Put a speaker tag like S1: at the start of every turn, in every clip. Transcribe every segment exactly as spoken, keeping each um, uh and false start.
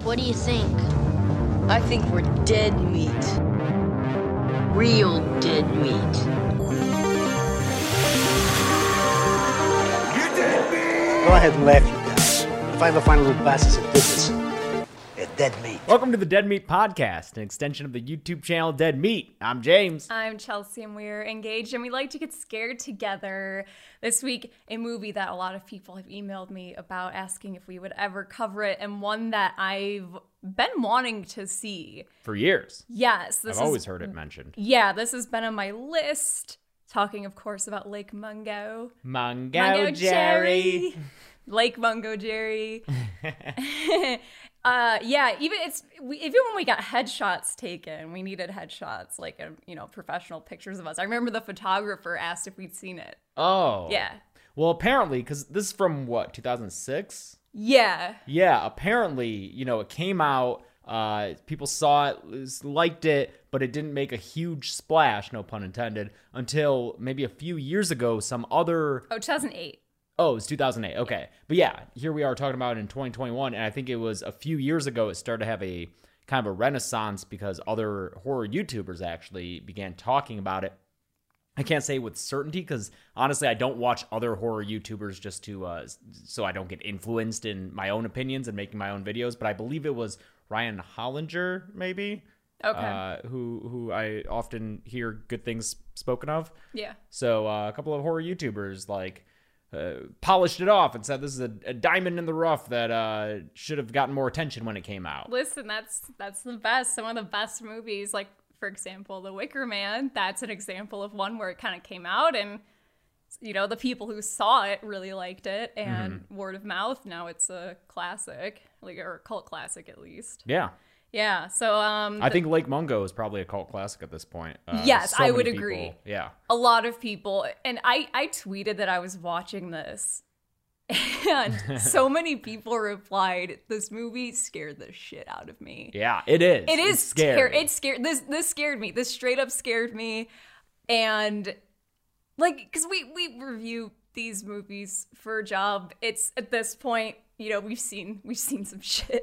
S1: What do you think?
S2: I think we're dead meat. Real dead meat.
S3: You dead meat! Go ahead and laugh, you guys. Find the fine little bastards that did this. They're dead meat.
S4: Welcome to the Dead Meat Podcast, an extension of the YouTube channel Dead Meat. I'm James.
S5: I'm Chelsea, and we're engaged, and we like to get scared together. This week, a movie that a lot of people have emailed me about, asking if we would ever cover it, and one that I've been wanting to see.
S4: For years.
S5: Yes. This
S4: I've
S5: is,
S4: always heard it mentioned.
S5: Yeah, this has been on my list. Talking, of course, about Lake Mungo.
S4: Mungo,
S5: Mungo
S4: Jerry.
S5: Jerry. Lake Mungo Jerry. Uh, yeah, even it's we, even when we got headshots taken, we needed headshots, like a, you know, professional pictures of us. I remember the photographer asked if we'd seen it.
S4: Oh.
S5: Yeah.
S4: Well, apparently, because this is from, what, two thousand six?
S5: Yeah.
S4: Yeah, apparently, you know, it came out, uh, people saw it, liked it, but it didn't make a huge splash, no pun intended, until maybe a few years ago, some other...
S5: Oh, two thousand eight.
S4: Oh, it's two thousand eight. Okay. But yeah, here we are talking about it in twenty twenty-one. And I think it was a few years ago it started to have a kind of a renaissance because other horror YouTubers actually began talking about it. I can't say with certainty because honestly, I don't watch other horror YouTubers just to, uh, so I don't get influenced in my own opinions and making my own videos. But I believe it was Ryan Hollinger, maybe.
S5: Okay.
S4: Uh, who who I often hear good things spoken of.
S5: Yeah.
S4: So uh, a couple of horror YouTubers like... Uh, polished it off and said this is a, a diamond in the rough that uh, should have gotten more attention when it came out.
S5: Listen, that's that's the best. Some of the best movies, like, for example, The Wicker Man, that's an example of one where it kind of came out and, you know, the people who saw it really liked it, and mm-hmm. word of mouth, now it's a classic, like, or a cult classic at least.
S4: Yeah.
S5: Yeah, so... um,
S4: I think Lake Mungo is probably a cult classic at this point. Uh,
S5: yes,
S4: so
S5: I would
S4: people,
S5: agree.
S4: Yeah.
S5: A lot of people, and I, I tweeted that I was watching this, and so many people replied, this movie scared the shit out of me.
S4: Yeah, it is.
S5: It is
S4: it's scary.
S5: Ter- it scared, this, this scared me. This straight up scared me, and, like, because we, we review these movies for a job, it's, at this point... You know, we've seen we've seen some shit.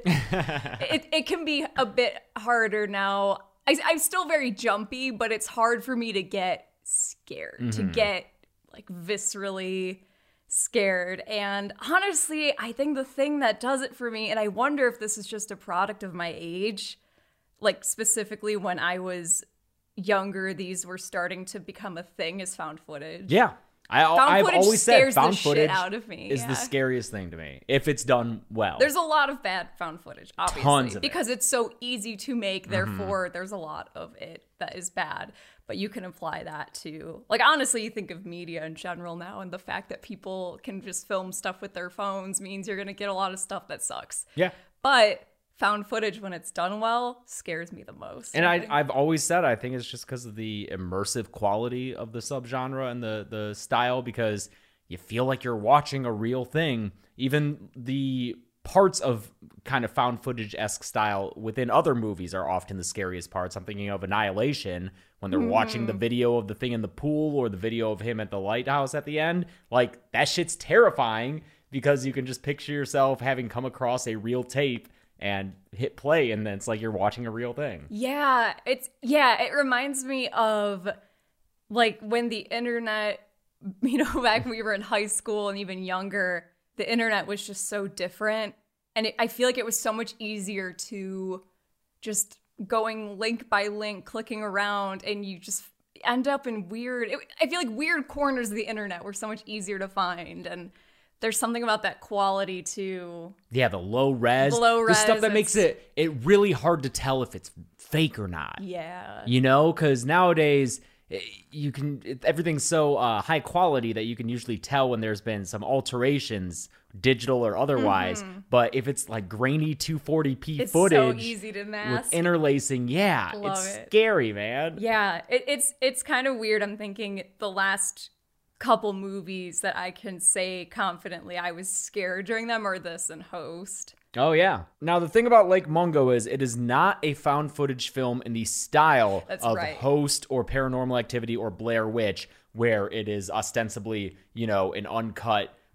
S5: it it can be a bit harder now. I, I'm still very jumpy, but it's hard for me to get scared, mm-hmm. to get like viscerally scared. And honestly, I think the thing that does it for me, and I wonder if this is just a product of my age, like specifically when I was younger, these were starting to become a thing, is found footage.
S4: Yeah. I,
S5: found
S4: I've
S5: footage
S4: always said found
S5: the
S4: footage
S5: shit out of me.
S4: is
S5: yeah.
S4: the scariest thing to me if it's done well.
S5: There's a lot of bad found footage, obviously,
S4: Tons of
S5: because
S4: it.
S5: it's so easy to make. Therefore, mm-hmm. there's a lot of it that is bad. But you can apply that to, like, honestly, you think of media in general now, and the fact that people can just film stuff with their phones means you're going to get a lot of stuff that sucks.
S4: Yeah.
S5: But found footage, when it's done well, scares me the most.
S4: And I, I've always said I think it's just because of the immersive quality of the subgenre and the, the style, because you feel like you're watching a real thing. Even the parts of kind of found footage-esque style within other movies are often the scariest parts. I'm thinking of Annihilation, when they're mm. watching the video of the thing in the pool or the video of him at the lighthouse at the end. Like, that shit's terrifying because you can just picture yourself having come across a real tape and hit play, and then it's like you're watching a real thing.
S5: Yeah, it's yeah, it reminds me of like when the internet, you know, back when we were in high school and even younger, the internet was just so different. And it, I feel like it was so much easier to just going link by link, clicking around, and you just end up in weird, it, I feel like weird corners of the internet were so much easier to find. And there's something about that quality too.
S4: Yeah, the low res.
S5: The low res.
S4: The stuff that makes it it really hard to tell if it's fake or not.
S5: Yeah.
S4: You know, because nowadays you can, it, everything's so uh, high quality that you can usually tell when there's been some alterations, digital or otherwise. Mm-hmm. But if it's like grainy two forty p
S5: it's
S4: footage,
S5: so easy to mask.
S4: With interlacing, yeah,
S5: Love
S4: it's
S5: it.
S4: scary, man.
S5: Yeah, it, it's it's kind of weird. I'm thinking the last couple movies that I can say confidently I was scared during them are this and Host.
S4: Oh, yeah. Now, the thing about Lake Mungo is it is not a found footage film in the style
S5: That's
S4: of
S5: right.
S4: Host or Paranormal Activity or Blair Witch, where it is ostensibly, you know, an uncut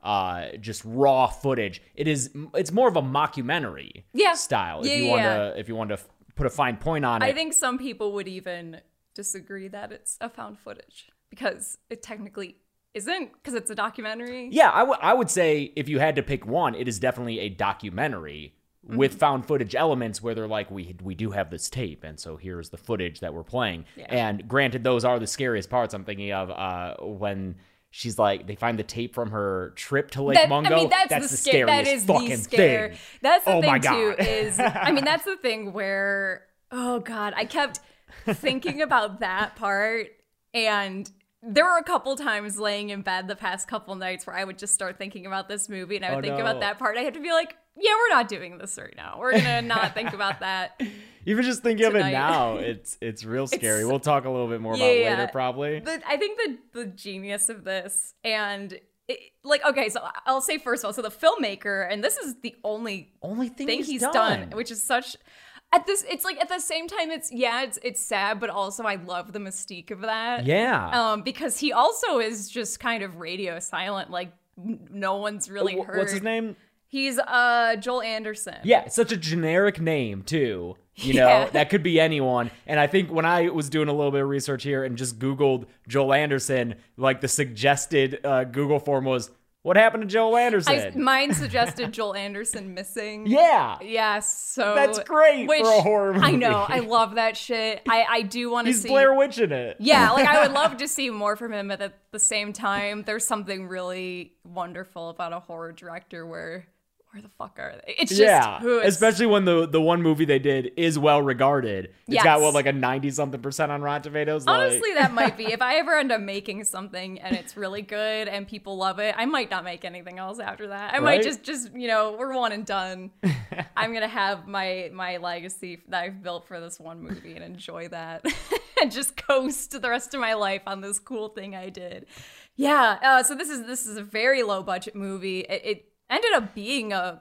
S4: uh, just raw footage. It is. It's more of a mockumentary
S5: Yeah.
S4: style. If
S5: Yeah,
S4: you
S5: yeah,
S4: want
S5: yeah.
S4: to, if you want to put a fine point on it.
S5: I think some people would even disagree that it's a found footage because it technically isn't, because it's a documentary.
S4: Yeah, I, w- I would say if you had to pick one, it is definitely a documentary
S5: Mm-hmm.
S4: with found footage elements where they're like, we we do have this tape, and so here's the footage that we're playing.
S5: Yeah.
S4: And granted, those are the scariest parts. I'm thinking of uh, when she's like, they find the tape from her trip to Lake
S5: That-
S4: Mungo.
S5: I mean, that's,
S4: that's
S5: the,
S4: the
S5: sca-
S4: scariest
S5: that is
S4: fucking
S5: the scare.
S4: thing.
S5: That's the
S4: Oh
S5: thing
S4: my
S5: too.
S4: God.
S5: Is I mean, that's the thing where oh god, I kept thinking about that part, and there were a couple times laying in bed the past couple nights where I would just start thinking about this movie, and I would
S4: Oh,
S5: think
S4: no.
S5: about that part. I had to be like, yeah, we're not doing this right now. We're gonna not think about that.
S4: Even just thinking of it
S5: Tonight.
S4: now, it's it's real scary.
S5: It's-
S4: we'll talk a little bit more
S5: Yeah,
S4: about
S5: yeah.
S4: later, probably.
S5: The, I think the the genius of this, and it, like, okay, so I'll say first of all, so the filmmaker, and this is the only
S4: Only thing,
S5: thing
S4: he's,
S5: he's
S4: done.
S5: done, which is such. At this, it's like at the same time, it's yeah, it's it's sad, but also I love the mystique of that.
S4: Yeah.
S5: Um, because he also is just kind of radio silent, like n- no one's really
S4: Wh-
S5: heard.
S4: What's his name?
S5: He's uh Joel Anderson.
S4: Yeah, it's such a generic name too. You know,
S5: Yeah.
S4: that could be anyone. And I think when I was doing a little bit of research here and just Googled Joel Anderson, like the suggested uh, Google form was, "What happened to Joel Anderson?"
S5: I, mine suggested Joel Anderson missing.
S4: yeah,
S5: Yes, so
S4: That's great for a horror
S5: I know,
S4: movie.
S5: I love that shit. I I do want to
S4: he's
S5: see.
S4: Blair Witch in it.
S5: Yeah, like I would love to see more from him, but at the same time, there's something really wonderful about a horror director where where the fuck are they? It's just
S4: Yeah,
S5: who is
S4: especially when the the one movie they did is well regarded. It's
S5: Yes.
S4: got what, like a ninety something percent on Rotten Tomatoes. Like-
S5: honestly that might be if I ever end up making something and it's really good and people love it, I might not make anything else after that. I
S4: Right?
S5: might just just you know we're one and done. I'm gonna have my my legacy that I've built for this one movie and enjoy that and just coast the rest of my life on this cool thing I did. Yeah. Uh, so this is this is a very low budget movie. It, it ended up being a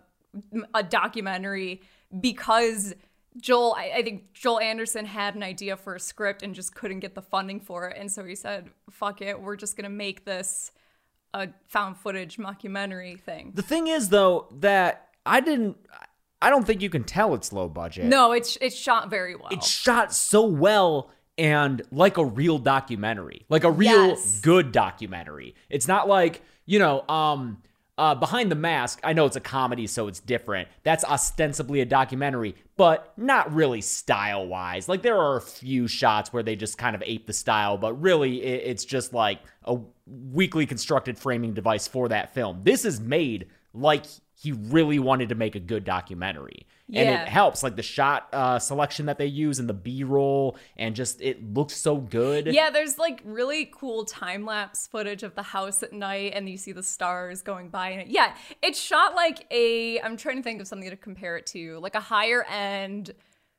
S5: a documentary because Joel, I, I think Joel Anderson had an idea for a script and just couldn't get the funding for it. And so he said, fuck it, we're just going to make this a found footage mockumentary thing.
S4: The thing is, though, that I didn't. I don't think you can tell it's low budget.
S5: No, it's it's shot very well.
S4: It's shot so well and like a real documentary, like a real
S5: Yes.
S4: good documentary. It's not like, you know, um, uh, Behind the Mask. I know it's a comedy, so it's different. That's ostensibly a documentary, but not really style wise. Like there are a few shots where they just kind of ape the style, but really it, it's just like a weakly constructed framing device for that film. This is made like he really wanted to make a good documentary. And
S5: Yeah.
S4: it helps, like the shot uh, selection that they use and the B-roll, and just it looks so good.
S5: Yeah, there's like really cool time lapse footage of the house at night, and you see the stars going by. And it, yeah, it's shot like a. I'm trying to think of something to compare it to, like a higher end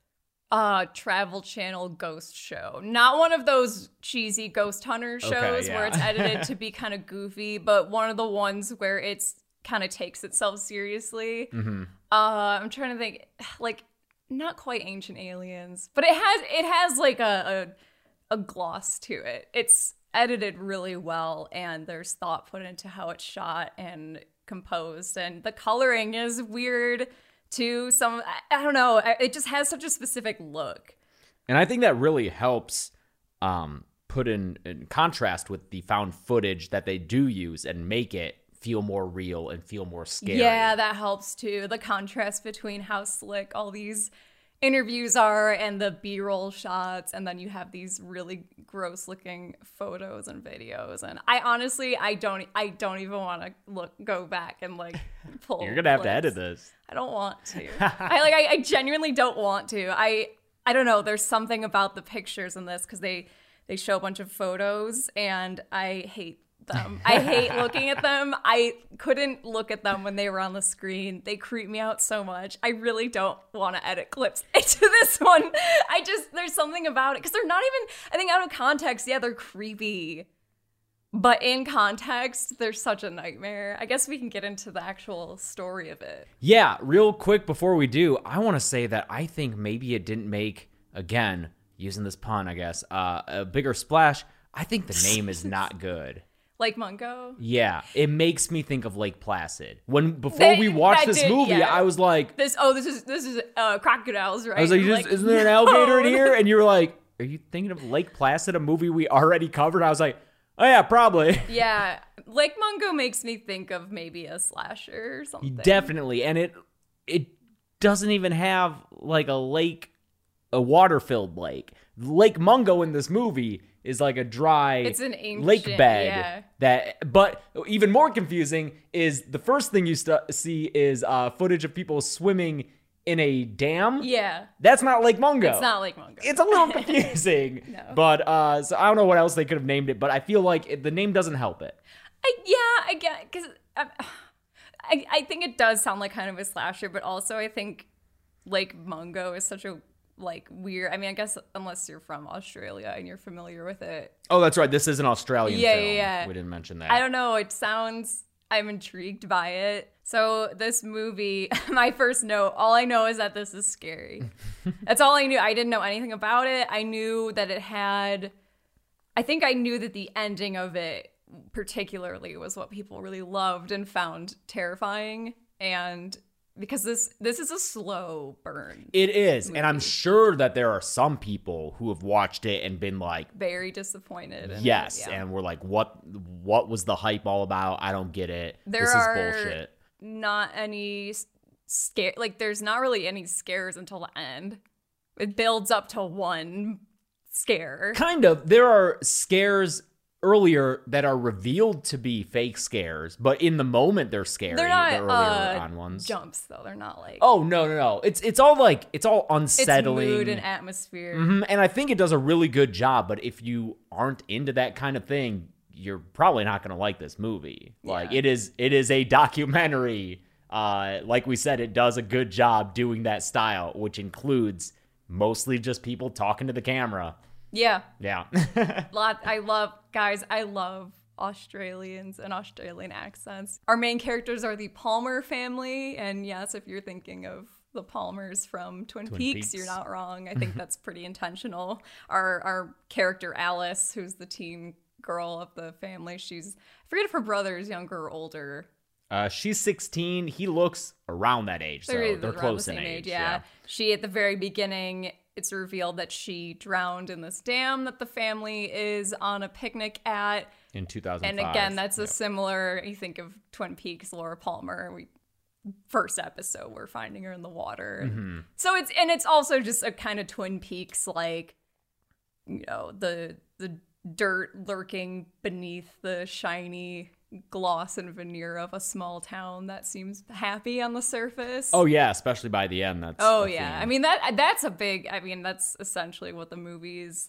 S5: uh Travel Channel ghost show, not one of those cheesy ghost hunter shows
S4: Okay,
S5: where
S4: yeah.
S5: it's edited to be kind of goofy, but one of the ones where it's kind of takes itself seriously.
S4: Mm-hmm.
S5: Uh, I'm trying to think, like not quite Ancient Aliens, but it has it has like a a, a gloss to it. It's edited really well, and there's thought put into how it's shot and composed, and the coloring is weird too. Some I, I don't know, it just has such a specific look.
S4: And I think that really helps um, put in, in contrast with the found footage that they do use and make it feel more real and feel more scary.
S5: Yeah, that helps too. The contrast between how slick all these interviews are and the B-roll shots, and then you have these really gross looking photos and videos. And I honestly, I don't, I don't even want to look, go back and like pull.
S4: You're gonna have to
S5: clips.
S4: edit this.
S5: I don't want to. I like, I, I genuinely don't want to. I, I don't know. There's something about the pictures in this because they, they show a bunch of photos, and I hate them. I hate looking at them. I couldn't look at them when they were on the screen. They creep me out so much. I really don't want to edit clips into this one. I just, there's something about it because they're not even, I think out of context, yeah, they're creepy. But in context, they're such a nightmare. I guess we can get into the actual story of it.
S4: Yeah, real quick before we do, I want to say that I think maybe it didn't make, again, using this pun, I guess, uh, a bigger splash. I think the name is not good.
S5: Lake Mungo.
S4: Yeah, it makes me think of Lake Placid. When before
S5: That-
S4: we watched
S5: that
S4: this
S5: did-
S4: movie,
S5: yeah.
S4: I was like,
S5: This oh this is this is uh, crocodiles, right?
S4: I was like,
S5: I'm
S4: "Just- isn't there an alligator in
S5: no.
S4: here? And you were like, are you thinking of Lake Placid, a movie we already covered? I was like, oh yeah, probably.
S5: Yeah, Lake Mungo makes me think of maybe a slasher or something.
S4: Definitely, and it it doesn't even have like a lake, a water-filled lake. Lake Mungo in this movie is like a dry
S5: It's an ancient-
S4: lake bed.
S5: yeah.
S4: That, but even more confusing is the first thing you st- see is uh, footage of people swimming in a dam.
S5: Yeah,
S4: That's not Lake Mungo.
S5: it's not Lake Mungo.
S4: It's a little confusing.
S5: No.
S4: But uh, so I don't know what else they could have named it, but I feel like it, the name doesn't help it.
S5: I, yeah, I get because I, I I think it does sound like kind of a slasher, but also I think Lake Mungo is such a like weird. I mean, I guess unless you're from Australia and you're familiar with it,
S4: Oh, that's right. This is an Australian
S5: Yeah,
S4: film.
S5: yeah, yeah.
S4: We didn't mention that.
S5: I don't know. It sounds. I'm intrigued by it. So this movie, my first note, all I know is that this is scary. That's all I knew. I didn't know anything about it. I knew that it had. I think I knew that the ending of it particularly was what people really loved and found terrifying, and because this this is a slow burn,
S4: It is. And I'm
S5: movie.
S4: sure that there are some people who have watched it and been like,
S5: very disappointed. And,
S4: yes.
S5: yeah.
S4: And we're like, what what was the hype all about? I don't get it.
S5: There
S4: this
S5: are
S4: is bullshit.
S5: not any s- scare. Like there's not really any scares until the end. It builds up to one scare.
S4: Kind of. There are scares earlier that are revealed to be fake scares, but in the moment they're scary.
S5: They're not
S4: the earlier
S5: uh,
S4: on ones.
S5: jumps though. They're not like
S4: Oh no no no! It's it's all like it's all
S5: it's
S4: unsettling.
S5: mood and atmosphere.
S4: Mhm, and I think it does a really good job. But if you aren't into that kind of thing, you're probably not going to like this movie. Like
S5: Yeah.
S4: it is it is a documentary. Uh, like we said, it does a good job doing that style, which includes mostly just people talking to the camera.
S5: Yeah,
S4: Yeah.
S5: lot. I love guys. I love Australians and Australian accents. Our main characters are the Palmer family, and yes, if you're thinking of the Palmers from Twin,
S4: Twin
S5: Peaks,
S4: Peaks.
S5: you're not wrong. I think that's pretty intentional. Our our character Alice, who's the teen girl of the family, she's I forget if her brother is younger or older.
S4: Uh, she's sixteen. He looks around that age, so they're,
S5: They're around
S4: close
S5: the
S4: in
S5: same
S4: age.
S5: yeah. She at the very beginning, it's revealed that she drowned in this dam that the family is on a picnic at.
S4: In two thousand five.
S5: And again, that's a
S4: Yep.
S5: similar. You think of Twin Peaks, Laura Palmer. We first episode, we're finding her in the water.
S4: Mm-hmm.
S5: So it's and it's also just a kind of Twin Peaks, like you know the the dirt lurking beneath the shiny gloss and veneer of a small town that seems happy on the surface.
S4: Oh yeah, especially by the end. That's
S5: Oh
S4: a
S5: yeah,
S4: theme.
S5: I mean that that's a big. I mean that's essentially what the movie's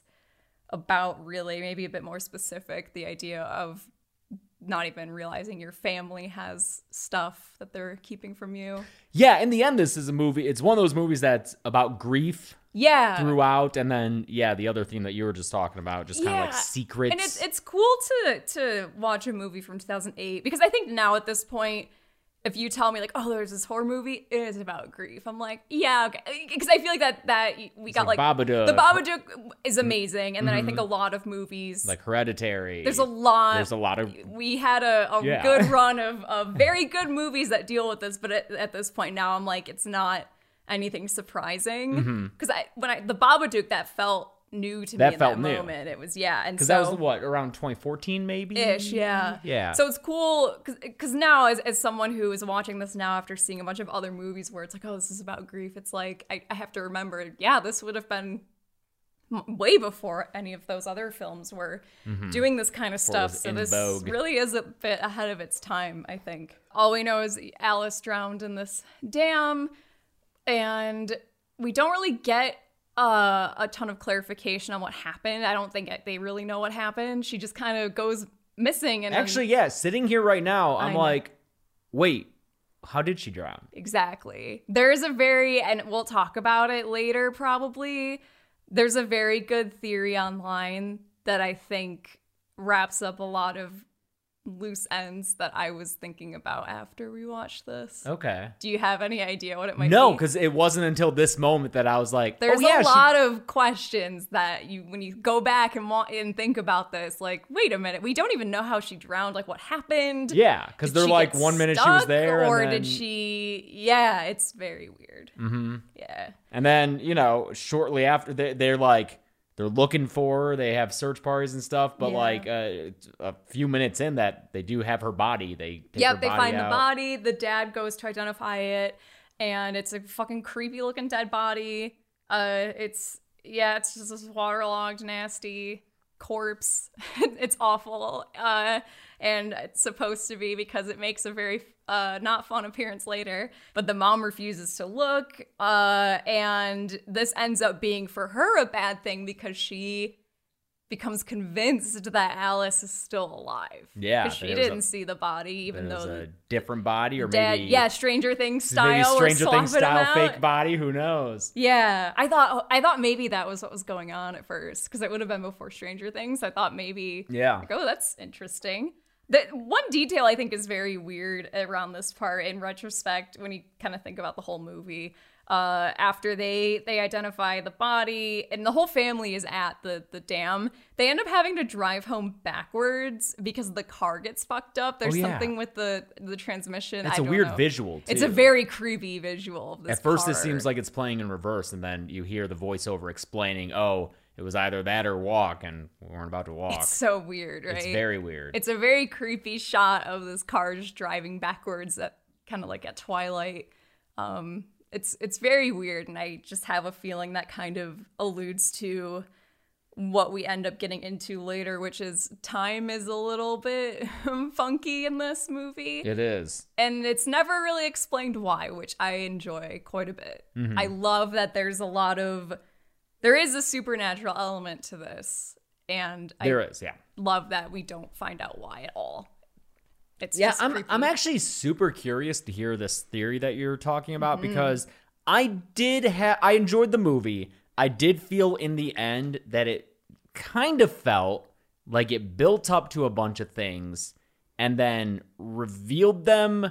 S5: about. Really, maybe a bit more specific. The idea of not even realizing your family has stuff that they're keeping from you.
S4: Yeah, in the end, this is a movie. It's one of those movies that's about grief
S5: Yeah,
S4: throughout, and then yeah, the other theme that you were just talking about, just kind of like
S5: Yeah.
S4: secrets.
S5: and it's it's cool to to watch a movie from two thousand eight because I think now at this point, if you tell me like, oh, there's this horror movie, it is about grief. I'm like, yeah, okay, because I feel like that that we got
S4: like
S5: like,
S4: Babadook.
S5: the Babadook is amazing, and then I think a lot of movies
S4: like Hereditary.
S5: there's a lot.
S4: There's a lot of
S5: We had a, a
S4: Yeah.
S5: good run of, of very good movies that deal with this, but at, at this point now, I'm like, it's not anything surprising because I when I the Babadook that felt new to
S4: That
S5: me in
S4: felt
S5: that
S4: new.
S5: moment. It was yeah, and
S4: because
S5: so
S4: that was what around twenty fourteen maybe
S5: ish, yeah,
S4: Yeah.
S5: So it's cool because now, as as someone who is watching this now after seeing a bunch of other movies where it's like, oh, this is about grief. It's like I, I have to remember, yeah, this would have been m- way before any of those other films were doing this kind of
S4: Before it
S5: stuff.
S4: was
S5: So
S4: in
S5: this
S4: vogue.
S5: really is a bit ahead of its time, I think. All we know is Alice drowned in this dam, and we don't really get uh, a ton of clarification on what happened. I don't think they really know what happened. She just kind of goes missing. And then-
S4: Actually, yeah, sitting here right now, I'm
S5: I know.
S4: like, wait, how did she drown?
S5: Exactly. There's a very, and we'll talk about it later probably, there's a very good theory online that I think wraps up a lot of loose ends that I was thinking about after we watched this.
S4: Okay.
S5: Do you have any idea what it might
S4: No,
S5: be?
S4: because it wasn't until this moment that I was like,
S5: There's
S4: oh, yeah,
S5: a
S4: she-
S5: lot of questions that you, when you go back and want and think about this, like, wait a minute, we don't even know how she drowned. Like, what happened?
S4: Yeah, because
S5: Did
S4: they're
S5: she
S4: like,
S5: get
S4: one minute she was
S5: stuck,
S4: there,
S5: or
S4: and then,
S5: did she? Yeah, it's very weird. Mm-hmm. Yeah.
S4: and then you know, shortly after they, they're like, they're looking for her. They have search parties and stuff, but
S5: Yeah.
S4: like uh, a few minutes in that, they do have her body. They take
S5: Yep,
S4: her
S5: they
S4: body
S5: find
S4: out.
S5: the body. The dad goes to identify it, and it's a fucking creepy looking dead body. Uh, it's yeah, it's just this waterlogged, nasty corpse. It's awful. Uh, and it's supposed to be because it makes a very uh not fun appearance later. But the mom refuses to look. Uh, and this ends up being for her a bad thing because she becomes convinced that Alice is still alive.
S4: Yeah,
S5: because she
S4: there's
S5: didn't
S4: a-
S5: see the body, even
S4: There's
S5: though
S4: a different body, or
S5: dad,
S4: maybe
S5: yeah, Stranger Things style,
S4: maybe
S5: or
S4: Stranger Things
S5: swapping 'em
S4: style
S5: out.
S4: fake body. Who knows?
S5: Yeah, I thought I thought maybe that was what was going on at first because it would have been before Stranger Things. I thought maybe,
S4: Yeah.
S5: like, oh, that's interesting. The one detail I think is very weird around this part in retrospect when you kind of think about the whole movie. Uh, after they they identify the body and the whole family is at the the dam, they end up having to drive home backwards because the car gets fucked up. There's
S4: Oh, yeah.
S5: something with the the transmission.
S4: It's
S5: I
S4: a
S5: don't
S4: weird
S5: know.
S4: visual,
S5: It's a
S4: too.
S5: very creepy visual of this
S4: At first,
S5: car.
S4: it seems like it's playing in reverse, and then you hear the voiceover explaining, "Oh, it was either that or walk," and we weren't about to walk.
S5: It's so weird, right?
S4: It's very weird.
S5: It's a very creepy shot of this car just driving backwards at kind of like at twilight. Um, it's it's very weird, and I just have a feeling that kind of alludes to what we end up getting into later, which is time is a little bit funky in this movie.
S4: It is.
S5: And it's never really explained why, which I enjoy quite a bit.
S4: Mm-hmm.
S5: I love that there's a lot of there is a supernatural element to this, and
S4: There
S5: I
S4: is, yeah.
S5: love that we don't find out why at all. It's
S4: Yeah,
S5: just
S4: I'm
S5: creepy.
S4: I'm actually super curious to hear this theory that you're talking about
S5: Mm-hmm.
S4: because I did have I enjoyed the movie. I did feel in the end that it kind of felt like it built up to a bunch of things and then revealed them,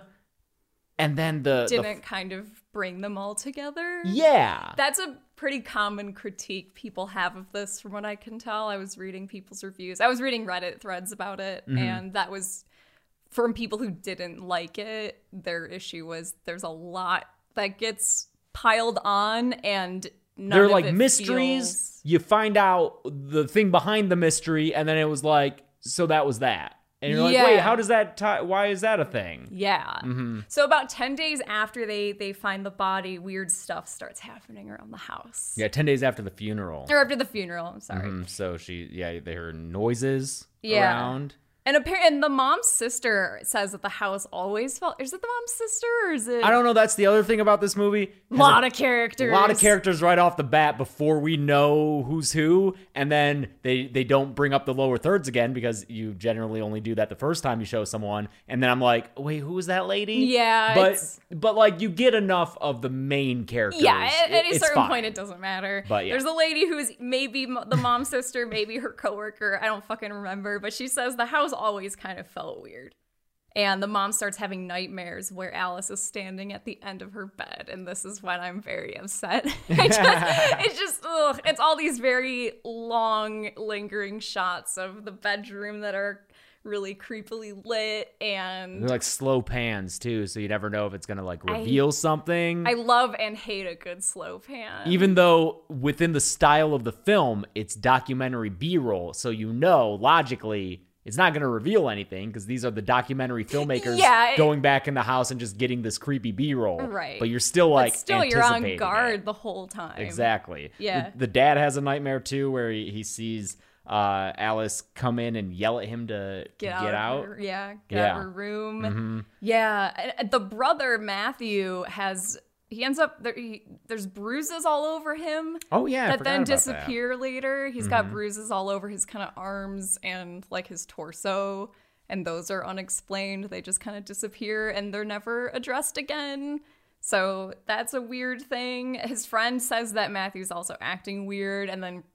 S4: and then the, the
S5: didn't kind of bring them all together.
S4: yeah.
S5: That's a pretty common critique people have of this, from what I can tell. I was reading people's reviews. I was reading Reddit threads about it,
S4: Mm-hmm.
S5: and that was from people who didn't like it. Their issue was there's a lot that gets piled on, and none
S4: They're
S5: of
S4: like
S5: it
S4: mysteries.
S5: feels-
S4: You find out the thing behind the mystery, and then it was like, so that was that. And you're like,
S5: Yeah.
S4: wait, how does that tie? Why is that a thing?
S5: Yeah.
S4: Mm-hmm.
S5: So about ten days after they they find the body, weird stuff starts happening around the house.
S4: Yeah, ten days after the funeral.
S5: Or after the funeral, I'm sorry.
S4: Mm, so she, yeah, they heard noises
S5: Yeah.
S4: around.
S5: And apparently, and the mom's sister says that the house always felt. Is it the mom's sister or is it?
S4: I don't know. That's the other thing about this movie.
S5: A lot of characters.
S4: A lot of characters right off the bat before we know who's who, and then they they don't bring up the lower thirds again because you generally only do that the first time you show someone, and then I'm like, wait, who is that lady?
S5: Yeah,
S4: but
S5: it's-
S4: but like you get enough of the main characters.
S5: Yeah, at, at
S4: It-
S5: a
S4: it's
S5: certain
S4: fine.
S5: point, it doesn't matter.
S4: But yeah.
S5: There's a lady who's maybe mo- the mom's sister, maybe her coworker. I don't fucking remember. But she says the house always kind of felt weird. And the mom starts having nightmares where Alice is standing at the end of her bed. And this is when I'm very upset. I just, it's just, ugh. It's all these very long, lingering shots of the bedroom that are really creepily lit. And
S4: They're like slow pans too, so you never know if it's gonna like reveal something.
S5: I love and hate a good slow pan.
S4: Even though within the style of the film, it's documentary B-roll, so you know logically it's not going to reveal anything because these are the documentary filmmakers
S5: Yeah, it-
S4: going back in the house and just getting this creepy B-roll.
S5: Right.
S4: But you're still like
S5: but still, you're on
S4: anticipating
S5: guard
S4: it.
S5: the whole time.
S4: Exactly.
S5: Yeah.
S4: The, the dad has a nightmare too where he, he sees uh, Alice come in and yell at him to
S5: Get,
S4: to
S5: out,
S4: get
S5: of
S4: out.
S5: Her, yeah, get
S4: Yeah.
S5: out of her room.
S4: Mm-hmm.
S5: Yeah, and the brother Matthew has he ends up there. He, there's bruises all over him
S4: Oh yeah, I
S5: that
S4: forgot
S5: then
S4: about that.
S5: disappear later. He's got bruises all over his kind of arms and like his torso, and those are unexplained. They just kind of disappear and they're never addressed again. So that's a weird thing. His friend says that Matthew's also acting weird, and then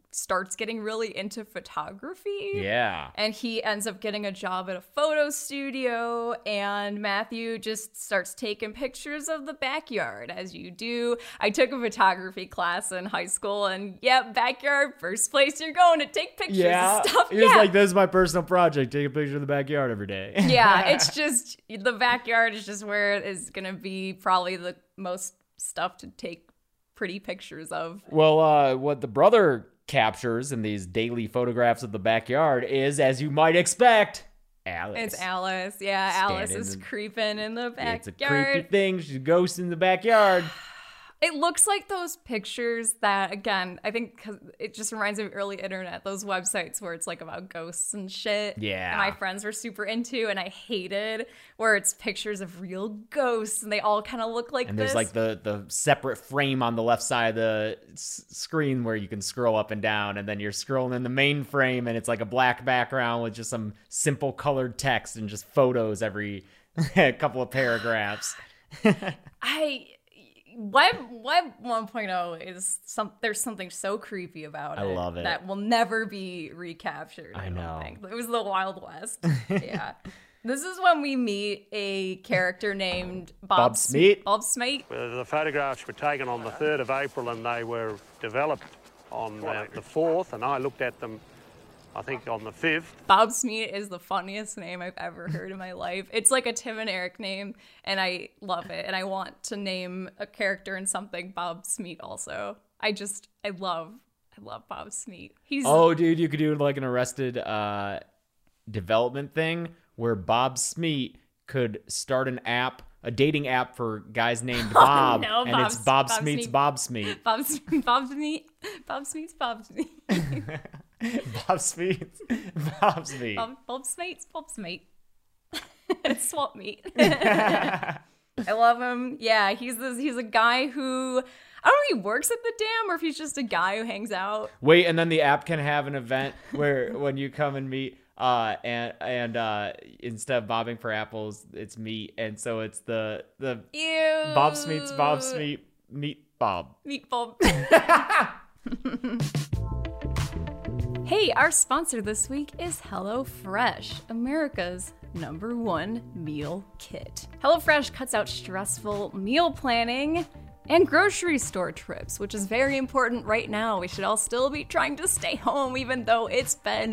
S5: starts getting really into photography.
S4: Yeah.
S5: And he ends up getting a job at a photo studio, and Matthew just starts taking pictures of the backyard, as you do. I took a photography class in high school, and yep, backyard, first place you're going to take pictures
S4: Yeah.
S5: of stuff.
S4: He was
S5: yeah.
S4: like, this is my personal project. Take a picture of the backyard every day.
S5: Yeah, it's just, the backyard is just where it is going to be probably the most stuff to take pretty pictures of.
S4: Well, uh, what the brother captures in these daily photographs of the backyard is, as you might expect, Alice.
S5: It's Alice. Yeah,
S4: Standing
S5: Alice is
S4: in-
S5: creeping in the backyard.
S4: It's a creepy thing. She's a ghost in the backyard.
S5: It looks like those pictures that, again, I think 'cause it just reminds me of early internet, those websites where it's like about ghosts and shit.
S4: Yeah.
S5: And my friends were super into, and I hated where it's pictures of real ghosts and they all kind of look like
S4: And
S5: this.
S4: there's like the, the separate frame on the left side of the s- screen where you can scroll up and down, and then you're scrolling in the main frame and it's like a black background with just some simple colored text and just photos every couple of paragraphs.
S5: I web web one point oh is some there's something so creepy about it.
S4: I love it.
S5: That will never be recaptured. I,
S4: I
S5: don't
S4: know.
S5: think. It was the Wild West. Yeah. This is when we meet a character named Bob,
S4: Bob Smeat.
S5: Bob Smeat.
S1: Well, the photographs were taken on the third of April and they were developed on uh, the fourth, and I looked at them, I think, on the fifth.
S5: Bob Smeat is the funniest name I've ever heard in my life. It's like a Tim and Eric name, and I love it. And I want to name a character in something Bob Smeat also. I just, I love, I love Bob Smeat. He's
S4: Oh, dude, you could do like an Arrested uh, Development thing where Bob Smeat could start an app, a dating app for guys named Bob,
S5: no,
S4: and
S5: Bob-
S4: it's Bob,
S5: Bob
S4: Smeat's
S5: Smeat.
S4: Bob Smeat.
S5: Bob, Smeat- Bob Smeat. Bob Smeat's Bob Smeat.
S4: Bob Smeat's Bob Smeat.
S5: Bob, Bob Smeat's Bob Smeat. It's swap meet. I love him. Yeah, he's this. He's a guy who, I don't know if he works at the dam or if he's just a guy who hangs out.
S4: Wait, and then the app can have an event where when you come and meet, uh, and and uh, instead of bobbing for apples, it's meat, and so it's the the
S5: Ew.
S4: Bob Smeat's Bob Smeat meat Bob.
S5: Meat Bob. Hey, our sponsor this week is HelloFresh, America's number one meal kit. HelloFresh cuts out stressful meal planning and grocery store trips, which is very important right now. We should all still be trying to stay home, even though it's been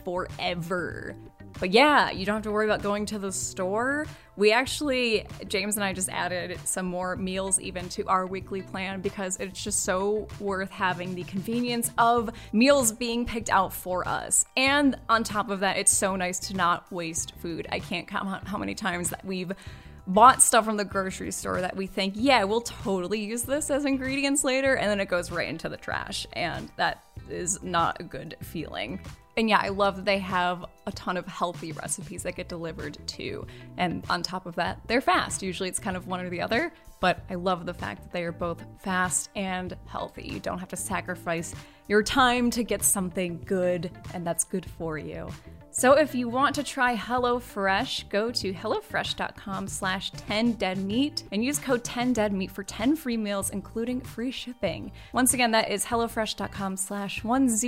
S5: forever. But yeah, you don't have to worry about going to the store. We actually, James and I just added some more meals even to our weekly plan because it's just so worth having the convenience of meals being picked out for us. And on top of that, it's so nice to not waste food. I can't count how many times that we've bought stuff from the grocery store that we think, yeah, we'll totally use this as ingredients later, and then it goes right into the trash. And that is not a good feeling. And yeah, I love that they have a ton of healthy recipes that get delivered too. And on top of that, they're fast. Usually it's kind of one or the other, but I love the fact that they are both fast and healthy. You don't have to sacrifice your time to get something good, and that's good for you. So if you want to try HelloFresh, go to HelloFresh.com slash 10deadmeat and use code ten dead meat for ten free meals, including free shipping. Once again, that is HelloFresh.com slash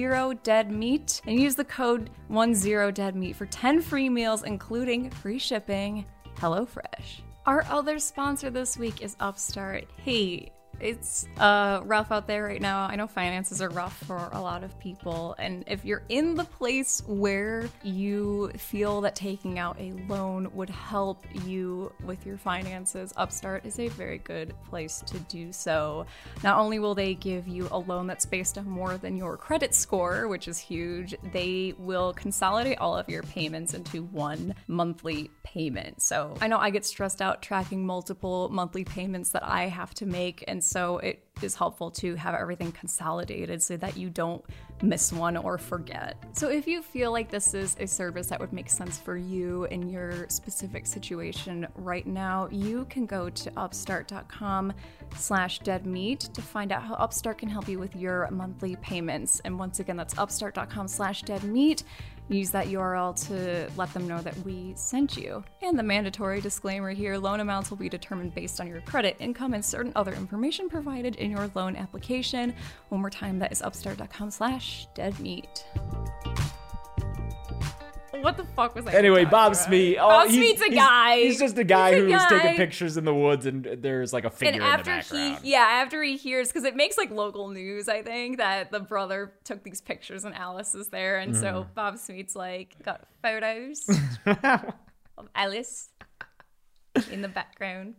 S5: 10deadmeat and use the code ten dead meat for ten free meals, including free shipping. HelloFresh. Our other sponsor this week is Upstart. Hey, it's uh, rough out there right now. I know finances are rough for a lot of people. And if you're in the place where you feel that taking out a loan would help you with your finances, Upstart is a very good place to do so. Not only will they give you a loan that's based on more than your credit score, which is huge, they will consolidate all of your payments into one monthly payment. So I know I get stressed out tracking multiple monthly payments that I have to make, and so it is helpful to have everything consolidated so that you don't miss one or forget. So if you feel like this is a service that would make sense for you in your specific situation right now, you can go to upstart.com slash deadmeat to find out how Upstart can help you with your monthly payments. And once again, that's upstart.com slash deadmeat. Use that U R L to let them know that we sent you. And the mandatory disclaimer here, loan amounts will be determined based on your credit, income, and certain other information provided in your loan application. One more time, that is upstart.com slash deadmeat. What the fuck was I
S4: Anyway,
S5: talking
S4: Bob
S5: about?
S4: Smee. Oh,
S5: Bob
S4: he's-
S5: Smee's a
S4: he's-
S5: guy.
S4: He's just a guy
S5: He's a
S4: who's
S5: guy.
S4: taking pictures in the woods, and there's like a figure
S5: And
S4: in the
S5: after
S4: background.
S5: he, yeah, after he hears, because it makes like local news, I think, that the brother took these pictures and Alice is there, and so
S4: Mm-hmm.
S5: Bob Smeet's like got photos of Alice in the background.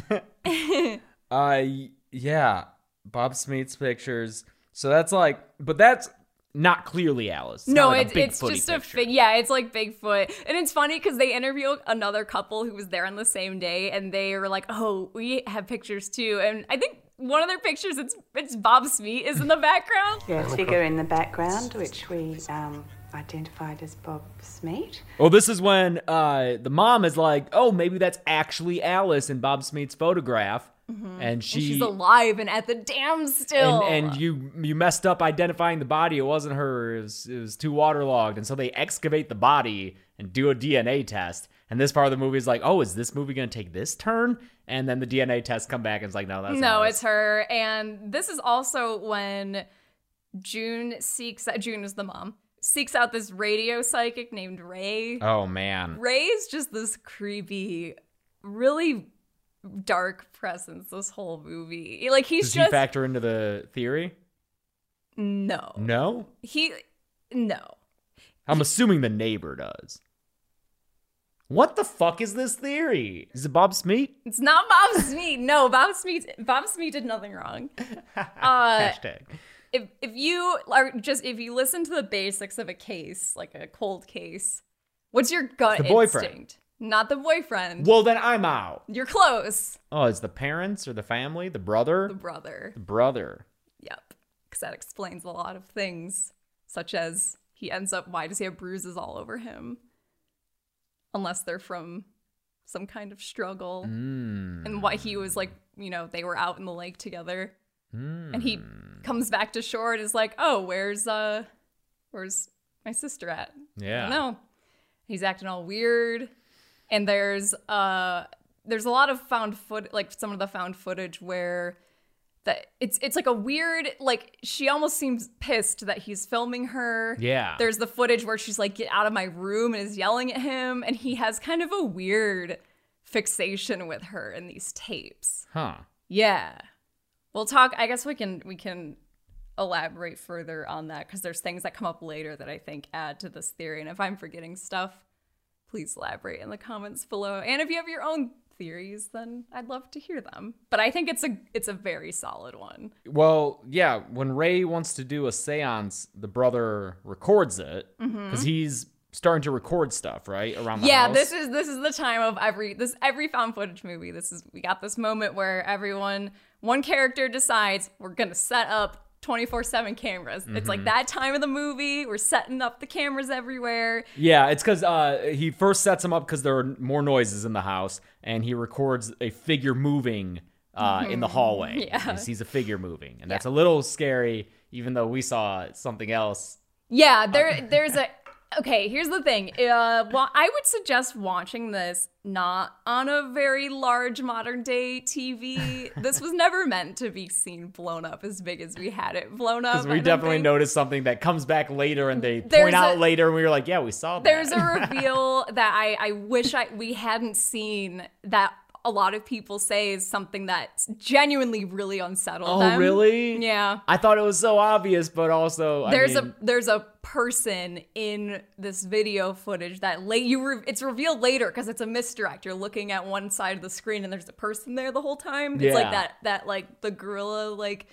S4: Uh, yeah, Bob Smeet's pictures. So that's like, but that's not clearly Alice. It's
S5: No,
S4: not like
S5: it's
S4: a
S5: it's
S4: Bigfooty
S5: just a
S4: picture.
S5: fig. Yeah, it's like Bigfoot, and it's funny because they interview another couple who was there on the same day, and they were like, "Oh, we have pictures too." And I think one of their pictures, it's it's Bob Smeet is in the background.
S6: Yeah, a figure in the background, which we um, identified as Bob Smeet.
S4: Well, this is when uh, the mom is like, "Oh, maybe that's actually Alice in Bob Smeet's photograph," and she
S5: And she's alive and at the dam still.
S4: and, and you you messed up identifying the body. It wasn't her. It was, it was too waterlogged, and so they excavate the body and do a D N A test. And this part of the movie is like, "Oh, is this movie gonna take this turn?" And then the D N A test come back and it's like, "No, that's
S5: no,
S4: Alice.
S5: it's her. And this is also when June seeks out, June is the mom, seeks out this radio psychic named Ray.
S4: Oh man,
S5: Ray's just this creepy, really dark presence this whole movie. Like he's
S4: does
S5: just
S4: he factor into the theory?
S5: no.
S4: No,
S5: He no.
S4: I'm assuming the neighbor does. What the fuck is this theory? Is it Bob Smeet?
S5: It's not Bob Smeet. No, Bob Smeet Bob Smeet did nothing wrong. Uh
S4: Hashtag.
S5: if if you are just if you listen to the basics of a case, like a cold case, what's your gut
S4: It's the boyfriend.
S5: instinct? Not the boyfriend.
S4: Well, then I'm out.
S5: You're close.
S4: Oh, it's the parents or the family, the brother,
S5: The brother.
S4: the brother.
S5: Yep. Because that explains a lot of things, such as he ends up, why does he have bruises all over him? Unless they're from some kind of struggle.
S4: Mm.
S5: And why he was like, you know, they were out in the lake together. And he comes back to shore and is like, oh, where's, uh, where's my sister at? I
S4: Yeah.
S5: don't know. He's acting all weird. And there's, uh, there's a lot of found foot, like some of the found footage where that it's it's like a weird, like she almost seems pissed that he's filming her.
S4: Yeah.
S5: There's the footage where she's like, get out of my room, and is yelling at him, and he has kind of a weird fixation with her in these tapes.
S4: Huh.
S5: Yeah. We'll talk, I guess we can we can elaborate further on that because there's things that come up later that I think add to this theory. And if I'm forgetting stuff, please elaborate in the comments below. And if you have your own theories, then I'd love to hear them. But I think it's a it's a very solid one.
S4: Well, yeah, when Ray wants to do a seance, the brother records it because he's starting to record stuff, right? Around the
S5: Yeah,
S4: house.
S5: this is this is the time of every this every found footage movie. This is we got this moment where everyone one character decides we're gonna set up twenty-four seven cameras. It's like that time of the movie. We're setting up the cameras everywhere.
S4: Yeah, it's because uh, he first sets him up because there are more noises in the house, and he records a figure moving uh, in the hallway.
S5: Yeah.
S4: He sees a figure moving, and that's a little scary, even though we saw something else.
S5: Yeah, there there's a okay, here's the thing. Uh well, I would suggest watching this not on a very large modern day T V. This was never meant to be seen blown up as big as we had it blown up.
S4: Because
S5: I
S4: we
S5: don't
S4: definitely
S5: think.
S4: noticed something that comes back later, and they
S5: There's
S4: point out
S5: a-
S4: later, and we were like, "Yeah, we saw that."
S5: There's a reveal that I, I wish I we hadn't seen that a lot of people say is something that's genuinely really unsettled
S4: Oh,
S5: them.
S4: really?
S5: Yeah.
S4: I thought it was so obvious, but also
S5: There's
S4: I mean,
S5: a there's a person in this video footage that late you re- it's revealed later because it's a misdirect. You're looking at one side of the screen and there's a person there the whole time. It's
S4: Yeah.
S5: like that that like the gorilla like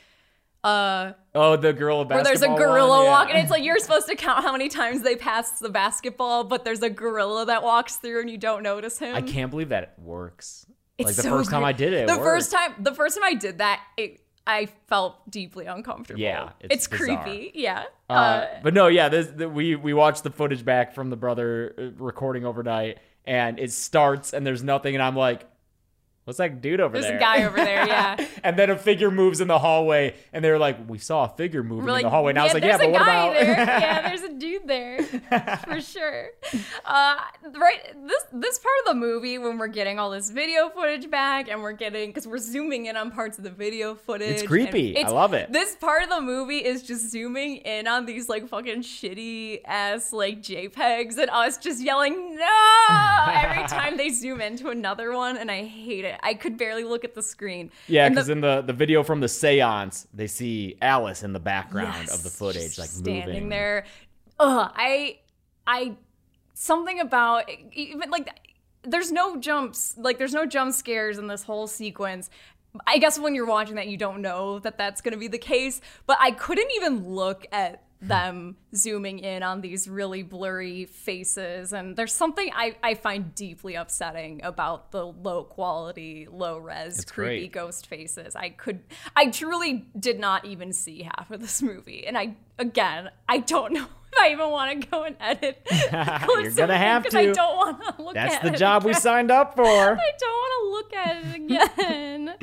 S5: uh
S4: oh the gorilla
S5: where
S4: basketball.
S5: there's a gorilla
S4: one? Yeah.
S5: walking. It's like you're supposed to count how many times they pass the basketball, but there's a gorilla that walks through and you don't notice him.
S4: I can't believe that it works.
S5: It's
S4: like the
S5: so
S4: first time
S5: great.
S4: I did it, it
S5: the
S4: worked.
S5: first time the first time I did that, it, I felt deeply uncomfortable.
S4: Yeah, it's
S5: it's,
S4: bizarre.
S5: creepy. Yeah.
S4: Uh,
S5: Uh,
S4: but no, yeah, this the, we we watched the footage back from the brother uh, recording overnight, and it starts and there's nothing, and I'm like, What's that dude over
S5: There's
S4: there?
S5: There's a guy over there, yeah.
S4: And then a figure moves in the hallway, and they're like, we saw a figure moving
S5: We're like,
S4: in the hallway. And I was like, yeah,
S5: there's
S4: but
S5: a
S4: what
S5: guy
S4: about...
S5: there. Yeah, there's a dude there, for sure. Uh, right, this this part of the movie, when we're getting all this video footage back, and we're getting, because we're zooming in on parts of the video footage.
S4: It's creepy.
S5: It's,
S4: I love it.
S5: This part of the movie is just zooming in on these, like, fucking shitty-ass, like, JPEGs, and us just yelling, no! Every time they zoom into another one, and I hate it. I could barely look at the screen.
S4: Yeah,
S5: And
S4: because in the, the video from the seance, they see Alice in the background
S5: Yes,
S4: of the footage,
S5: just
S4: like
S5: standing
S4: moving.
S5: there. Ugh, I, I, something about even like, there's no jumps, like there's no jump scares in this whole sequence. I guess when you're watching that, you don't know that that's going to be the case. But I couldn't even look at them zooming in on these really blurry faces, and there's something I, I find deeply upsetting about the low quality, low res,
S4: It's
S5: creepy
S4: great.
S5: ghost faces. I could I truly did not even see half of this movie, and I again I don't know if I even want to go and edit.
S4: You're gonna have
S5: because I
S4: to.
S5: don't want to look
S4: That's
S5: at
S4: the
S5: it
S4: job we
S5: again.
S4: signed up for.
S5: I don't want to look at it again.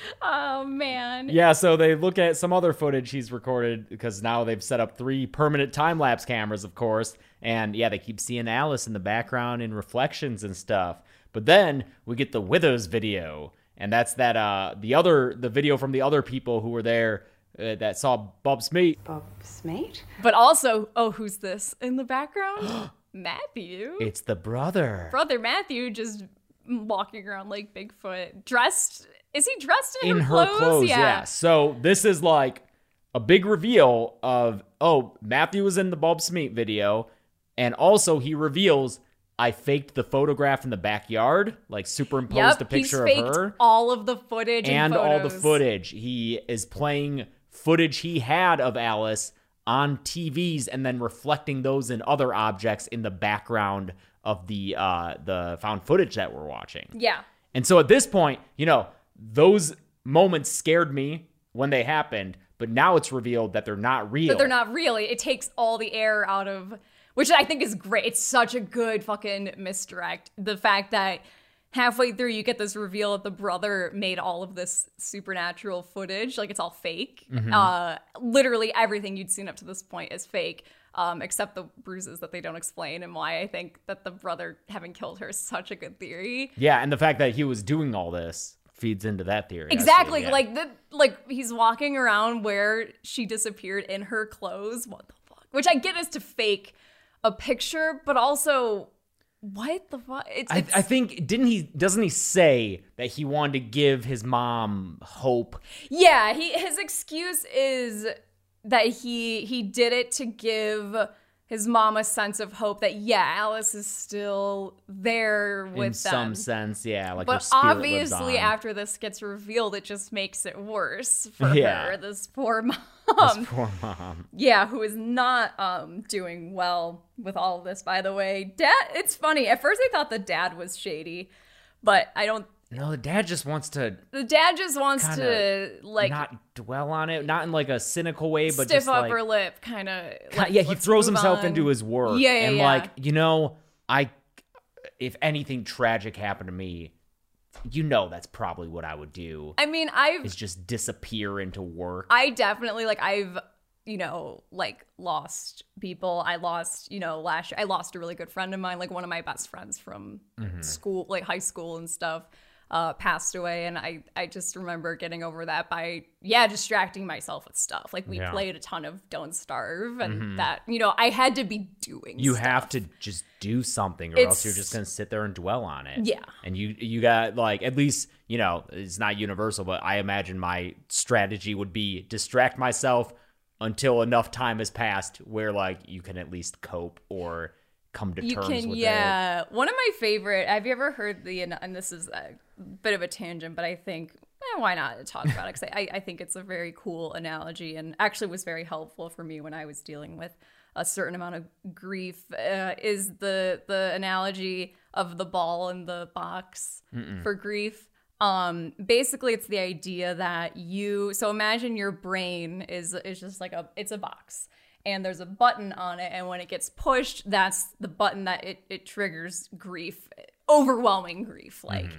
S5: Oh man.
S4: Yeah, so they look at some other footage he's recorded because now they've set up three permanent time-lapse cameras, of course. And yeah, they keep seeing Alice in the background in reflections and stuff. But then we get the Withers video. And that's that uh the other the video from the other people who were there uh, that saw Bob Smeat.
S6: Bob Smeat?
S5: But also, oh, who's this in the background? Matthew.
S4: It's the brother.
S5: Brother Matthew just walking around like Bigfoot, dressed. Is he dressed in,
S4: in
S5: her,
S4: her
S5: clothes?
S4: clothes, yeah. So this is like a big reveal of, oh, Matthew was in the Bob Smeat video, and also he reveals I faked the photograph in the backyard, like superimposed
S5: Yep,
S4: a picture
S5: he's
S4: of
S5: faked
S4: her.
S5: all of the footage
S4: And
S5: and,
S4: all the
S5: photos.
S4: footage. He is playing footage he had of Alice on T Vs and then reflecting those in other objects in the background of the uh, the found footage that we're watching.
S5: Yeah.
S4: And so at this point, you know, those moments scared me when they happened, but now it's revealed that they're not real.
S5: But they're not really. It takes all the air out of, which I think is great. It's such a good fucking misdirect. The fact that halfway through you get this reveal that the brother made all of this supernatural footage, like it's all fake.
S4: Mm-hmm.
S5: Uh, literally everything you'd seen up to this point is fake, um, except the bruises that they don't explain, and why I think that the brother having killed her is such a good theory.
S4: Yeah, and the fact that he was doing all this feeds into that theory. I see,
S5: Exactly.
S4: yeah.
S5: Like the like he's walking around where she disappeared in her clothes. What the fuck? Which I get is to fake a picture, but also what the fuck? It's,
S4: I,
S5: it's
S4: I think didn't he doesn't he say that he wanted to give his mom hope?
S5: yeah. He his excuse is that he he did it to give his mom a sense of hope that yeah, Alice is still there with
S4: in some
S5: them.
S4: sense, yeah. Like her
S5: But
S4: spirit lives
S5: obviously,
S4: on.
S5: after this gets revealed, it just makes it worse for
S4: Yeah.
S5: her. This poor mom.
S4: This poor mom.
S5: Yeah, who is not um doing well with all of this, by the way. Dad, it's funny. At first I thought the dad was shady, but I don't
S4: No, the dad just wants to
S5: the dad just wants
S4: Kinda
S5: to like
S4: not dwell on it, not in like a cynical way, but
S5: stiff
S4: just like
S5: upper lip kind of
S4: Ki- yeah, he throws himself into his work.
S5: Yeah, yeah,
S4: and
S5: yeah.
S4: like, you know, I if anything tragic happened to me, you know that's probably what I would do.
S5: I mean, I've
S4: Is just disappear into work.
S5: I definitely like I've you know like lost people. I lost you know last year I lost a really good friend of mine, like one of my best friends from
S4: Mm-hmm.
S5: school, like high school and stuff. Uh, passed away, and I, I just remember getting over that by yeah distracting myself with stuff. Like we
S4: Yeah.
S5: played a ton of Don't Starve, and that you know I had to be doing.
S4: You
S5: stuff.
S4: have to just do something, or else
S5: It's-
S4: you're just gonna sit there and dwell on it.
S5: Yeah.
S4: And you you got like at least you know it's not universal, but I imagine my strategy would be distract myself until enough time has passed where like you can at least cope or come to
S5: You
S4: terms
S5: can,
S4: with it.
S5: yeah. One of my favorite. Have you ever heard the? And this is a bit of a tangent, but I think eh, why not talk about it? Because I, I think it's a very cool analogy, and actually was very helpful for me when I was dealing with a certain amount of grief. Uh, is the the analogy of the ball in the box
S4: Mm-mm.
S5: for grief? Um, basically, it's the idea that you. So imagine your brain is is just like a it's a box. And there's a button on it, and when it gets pushed, that's the button that it, it triggers grief, overwhelming grief. Like,
S4: Mm-hmm.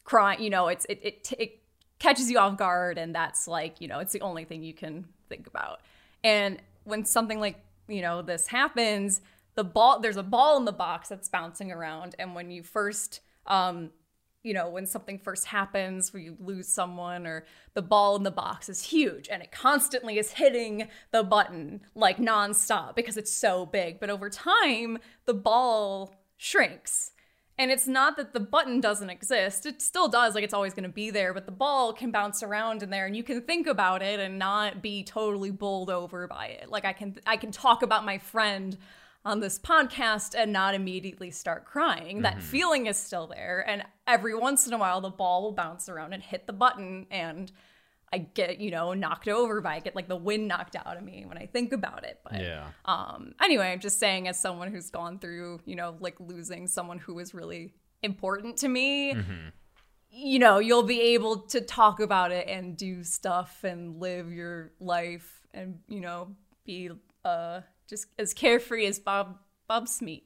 S5: crying, you know, it's it it, it catches you off guard, and that's like, you know, it's the only thing you can think about. And when something like, you know, this happens, the ball, there's a ball in the box that's bouncing around, and when you first um you know, when something first happens where you lose someone, or the ball in the box is huge and it constantly is hitting the button like nonstop because it's so big. But over time, the ball shrinks. And it's not that the button doesn't exist. It still does, like it's always going to be there, but the ball can bounce around in there and you can think about it and not be totally bowled over by it. Like I can I can talk about my friend on this podcast and not immediately start crying. Mm-hmm. That feeling is still there. And every once in a while, the ball will bounce around and hit the button, and I get, you know, knocked over by it. I get like the wind knocked out of me when I think about it. But
S4: yeah.
S5: um, anyway, I'm just saying, as someone who's gone through, you know, like losing someone who was really important to me, mm-hmm. you know, you'll be able to talk about it and do stuff and live your life and, you know, be uh just as carefree as Bob Bob Smeet.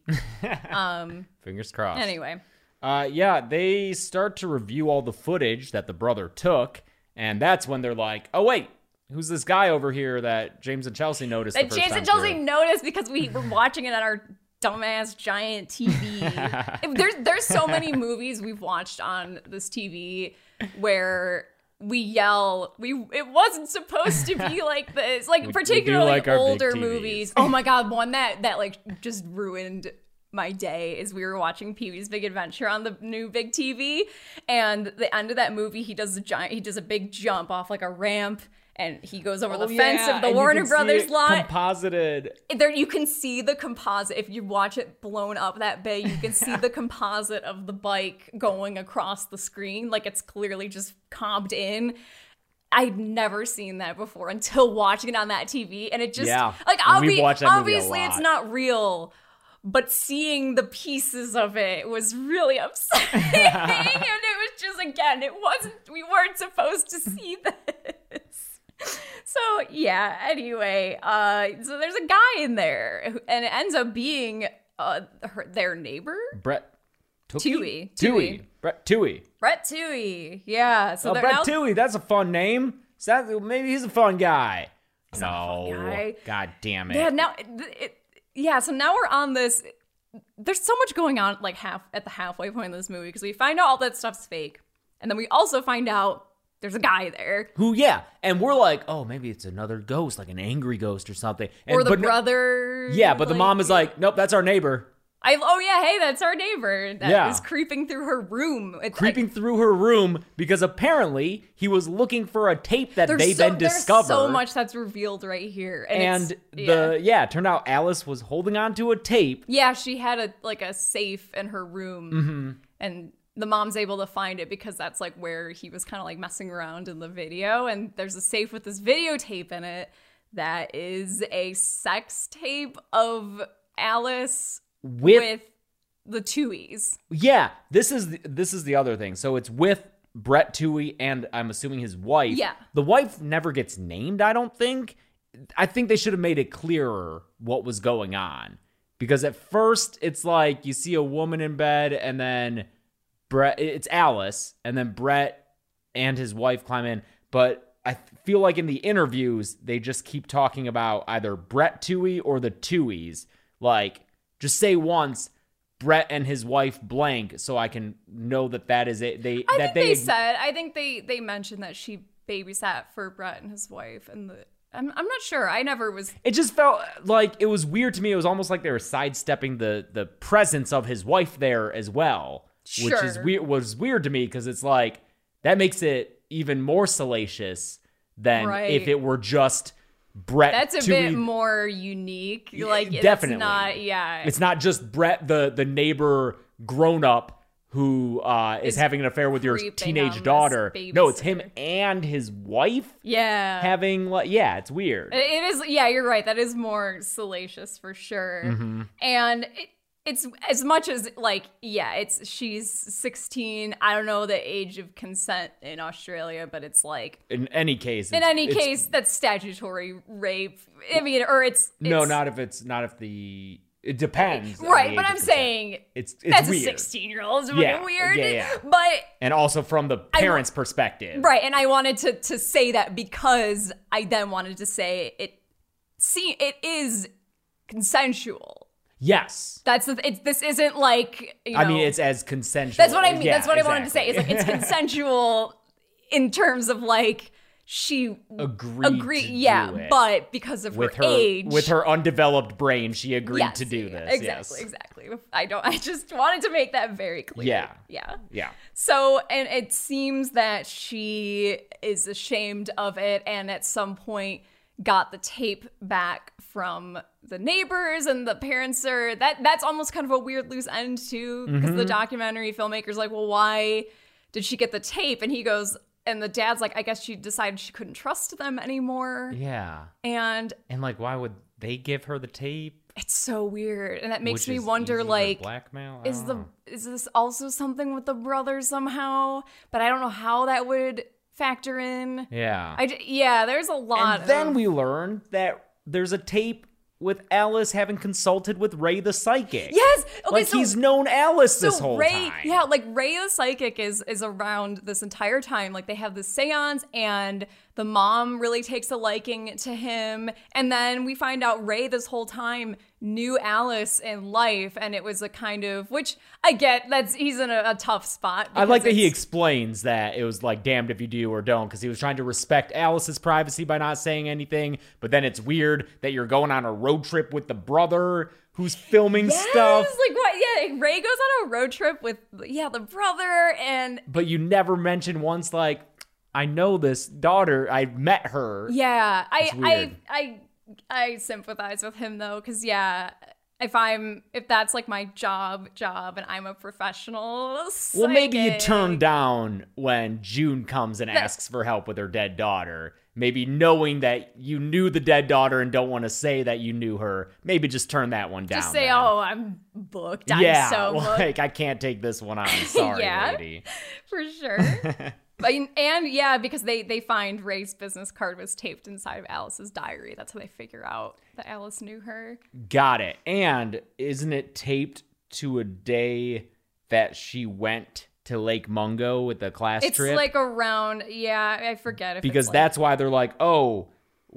S5: Um,
S4: Fingers crossed.
S5: Anyway.
S4: Uh, yeah, they start to review all the footage that the brother took, and that's when they're like, oh, wait, who's this guy over here that James and Chelsea noticed
S5: That
S4: the first
S5: James
S4: time
S5: and Chelsea
S4: through?
S5: noticed because we were watching it on our dumbass giant T V. there's, there's so many movies we've watched on this T V where we yell, we it wasn't supposed to be like this, like
S4: we,
S5: particularly
S4: we like
S5: older movies. Oh my god, one that that like just ruined my day is we were watching Pee-wee's Big Adventure on the new big T V, and the end of that movie, he does a giant he does a big jump off like a ramp, and he goes over
S4: oh,
S5: the
S4: yeah.
S5: fence of the
S4: and
S5: Warner Brothers
S4: it
S5: lot.
S4: Composited.
S5: There, you can see the composite. If you watch it blown up that big, you can see the composite of the bike going across the screen. Like it's clearly just comped in. I'd never seen that before until watching it on that T V, and it just
S4: yeah.
S5: like
S4: We've
S5: obvi-
S4: watched that movie a
S5: obviously
S4: lot.
S5: it's not real. But seeing the pieces of it was really upsetting. And it was just, again, it wasn't, we weren't supposed to see this. So, yeah, anyway, uh, so there's a guy in there, who, and it ends up being uh, her, their neighbor?
S4: Brett
S5: Toohey.
S4: Toohey. Brett Toohey.
S5: Brett Toohey, yeah. So
S4: oh,
S5: they're
S4: Brett
S5: now-
S4: Toohey, that's a fun name. So that, maybe he's a fun guy.
S5: He's
S4: no.
S5: not a fun guy.
S4: God damn it.
S5: Yeah, now, it, it, yeah, so now we're on this, there's so much going on like half at the halfway point of this movie, because we find out all that stuff's fake, and then we also find out there's a guy there.
S4: Who, yeah, and we're like, oh, maybe it's another ghost, like an angry ghost or something. And,
S5: or the
S4: but no-
S5: brother.
S4: yeah, but the
S5: like-
S4: mom is like, nope, that's our neighbor.
S5: I, oh yeah, hey, that's our neighbor that
S4: Yeah.
S5: is creeping through her room. It's
S4: Creeping
S5: like,
S4: through her room because apparently he was looking for a tape that
S5: there's
S4: they
S5: so,
S4: then discover.
S5: There's so much that's revealed right here, and,
S4: And
S5: it's,
S4: the
S5: yeah.
S4: yeah, it turned out Alice was holding on to a tape.
S5: yeah, she had a like a safe in her room,
S4: Mm-hmm.
S5: and the mom's able to find it because that's like where he was kind of like messing around in the video, and there's a safe with this videotape in it that is a sex tape of Alice
S4: With-
S5: with the Tooheys.
S4: Yeah, this is the, this is the other thing. So it's with Brett Toohey and I'm assuming his wife.
S5: Yeah.
S4: The wife never gets named, I don't think. I think they should have made it clearer what was going on. Because at first it's like you see a woman in bed and then Brett, it's Alice, and then Brett and his wife climb in. But I feel like in the interviews, they just keep talking about either Brett Toohey or the Tooheys. Like, just say once, Brett and his wife blank, so I can know that that is it. They
S5: I
S4: that
S5: think they,
S4: they
S5: said. I think they they mentioned that she babysat for Brett and his wife, and the. I'm I'm not sure. I never was.
S4: It just felt like it was weird to me. It was almost like they were sidestepping the the presence of his wife there as well, which is
S5: Sure.
S4: weird. Was weird to me because it's like that makes it even more salacious than
S5: Right.
S4: if it were just Brett.
S5: That's a
S4: Toohey.
S5: bit more unique. Like it's
S4: definitely.
S5: not. Yeah.
S4: It's not just Brett, the the neighbor grown up who uh, is
S5: Is
S4: having an affair with your
S5: creeping
S4: teenage
S5: on this
S4: daughter. No, it's him
S5: babysitter.
S4: and his wife
S5: yeah.
S4: having like yeah, it's weird.
S5: It- it is. Yeah, you're right. That is more salacious for sure.
S4: Mm-hmm.
S5: And it, it's as much as like yeah, it's she's sixteen. I don't know the age of consent in Australia, but it's like.
S4: In any case,
S5: In
S4: it's-
S5: any
S4: it's-
S5: case, that's statutory rape. I mean, or it's, it's
S4: no, not if it's not if the It depends.
S5: Right,
S4: on the
S5: but
S4: age
S5: I'm
S4: of consent.
S5: saying
S4: it's, it's
S5: that's
S4: weird.
S5: a sixteen-year-old. It's
S4: Yeah,
S5: fucking weird.
S4: yeah, yeah.
S5: But
S4: And also from the parents' perspective.
S5: right, and I wanted to to say that because I then wanted to say it. See, it is consensual.
S4: Yes.
S5: That's the. It's this isn't like. You know,
S4: I mean, it's as consensual.
S5: That's what I mean.
S4: Yeah,
S5: that's what
S4: exactly.
S5: I wanted to say. It's like it's consensual in terms of like she
S4: Agreed
S5: agree,
S4: to
S5: yeah,
S4: do it.
S5: but because of
S4: with
S5: her,
S4: her
S5: age,
S4: with her undeveloped brain, she agreed
S5: yes,
S4: to do
S5: yeah,
S4: this.
S5: Exactly,
S4: yes.
S5: exactly. I don't. I just wanted to make that very clear.
S4: Yeah.
S5: yeah,
S4: Yeah.
S5: So, and it seems that she is ashamed of it, and at some point got the tape back from the neighbors, and the parents are that. That's almost kind of a weird loose end too, because
S4: Mm-hmm.
S5: the documentary filmmaker's like, well, why did she get the tape? And he goes. And the dad's like, I guess she decided she couldn't trust them anymore.
S4: Yeah.
S5: And
S4: And like, why would they give her the tape?
S5: it's so weird. And that makes
S4: Which
S5: me
S4: is
S5: wonder,
S4: easy to
S5: like,
S4: blackmail. I
S5: is
S4: don't
S5: the
S4: know.
S5: is this also something with the brother somehow? But I don't know how that would factor in.
S4: Yeah.
S5: I j- yeah, there's a lot.
S4: And then
S5: of,
S4: we learned that there's a tape with Alice having consulted with Ray the psychic.
S5: yes. Okay,
S4: like
S5: so
S4: he's known Alice this
S5: so
S4: whole
S5: Ray,
S4: time.
S5: yeah, like Ray the psychic is is around this entire time. Like they have this seance, and the mom really takes a liking to him. And then we find out Ray this whole time knew Alice in life, and it was a kind of, which I get, that's he's in a, a tough spot.
S4: I like that
S5: because
S4: he
S5: it's-
S4: explains that it was like damned if you do or don't, because he was trying to respect Alice's privacy by not saying anything. But then it's weird that you're going on a road trip with the brother who's filming
S5: Yes,
S4: stuff.
S5: like what? Yeah, Ray goes on a road trip with yeah the brother, and
S4: But you never mention once like, I know this daughter. I met her.
S5: yeah, I
S4: It's
S5: I
S4: weird.
S5: I I sympathize with him though, because yeah. If I'm, if that's like my job, job, and I'm a professional,
S4: Well, maybe you
S5: psychic.
S4: turn down when June comes and asks for help with her dead daughter. Maybe knowing that you knew the dead daughter and don't want to say that you knew her. Maybe just turn that one down.
S5: Just say,
S4: then.
S5: oh, I'm booked. I'm
S4: yeah,
S5: so booked.
S4: like I can't take this one on. Sorry,
S5: Yeah.
S4: lady.
S5: For sure. But, and yeah, because they, they find Ray's business card was taped inside of Alice's diary. That's how they figure out that Alice knew her.
S4: Got it. And isn't it taped to a day that she went to Lake Mungo with the class
S5: It's
S4: trip?
S5: like around, yeah, I forget if
S4: because
S5: it's like,
S4: that's why they're like, oh,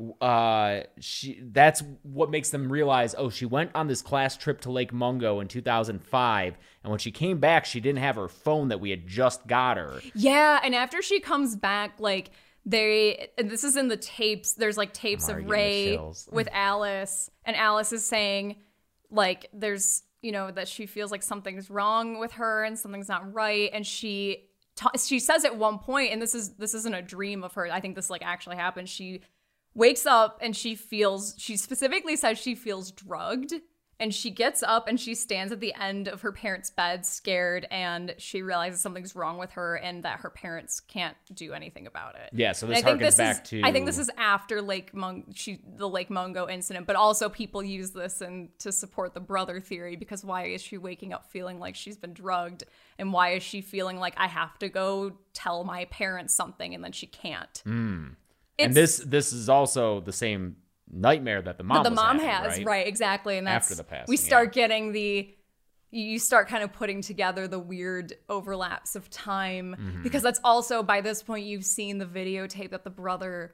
S4: uh, she. That's what makes them realize, oh, she went on this class trip to Lake Mungo in two thousand five, and when she came back, she didn't have her phone that we had just got her.
S5: Yeah, and after she comes back, like they, and this is in the tapes. There's like tapes
S4: I'm already
S5: of
S4: getting the
S5: Ray
S4: chills.
S5: with Alice, and Alice is saying, like, there's, you know, that she feels like something's wrong with her and something's not right, and she, ta- she says at one point, and this is this isn't a dream of hers. I think this like actually happened. She wakes up and she feels. She specifically says she feels drugged. And she gets up and she stands at the end of her parents' bed, scared, and she realizes something's wrong with her and that her parents can't do anything about it.
S4: Yeah, so
S5: And
S4: this
S5: I think
S4: harkens
S5: this
S4: back
S5: is,
S4: to.
S5: I think this is after Lake Mun- she, the Lake Mungo incident, but also people use this and to support the brother theory, because why is she waking up feeling like she's been drugged, and why is she feeling like I have to go tell my parents something and then she can't?
S4: Mm.
S5: It's-
S4: And this this is also the same nightmare that the mom
S5: that the
S4: was
S5: mom
S4: having,
S5: has,
S4: right?
S5: right? Exactly, and that's
S4: After the passing,
S5: we start
S4: yeah.
S5: getting the. You start kind of putting together the weird overlaps of time,
S4: Mm-hmm.
S5: because that's also, by this point, you've seen the videotape that the brother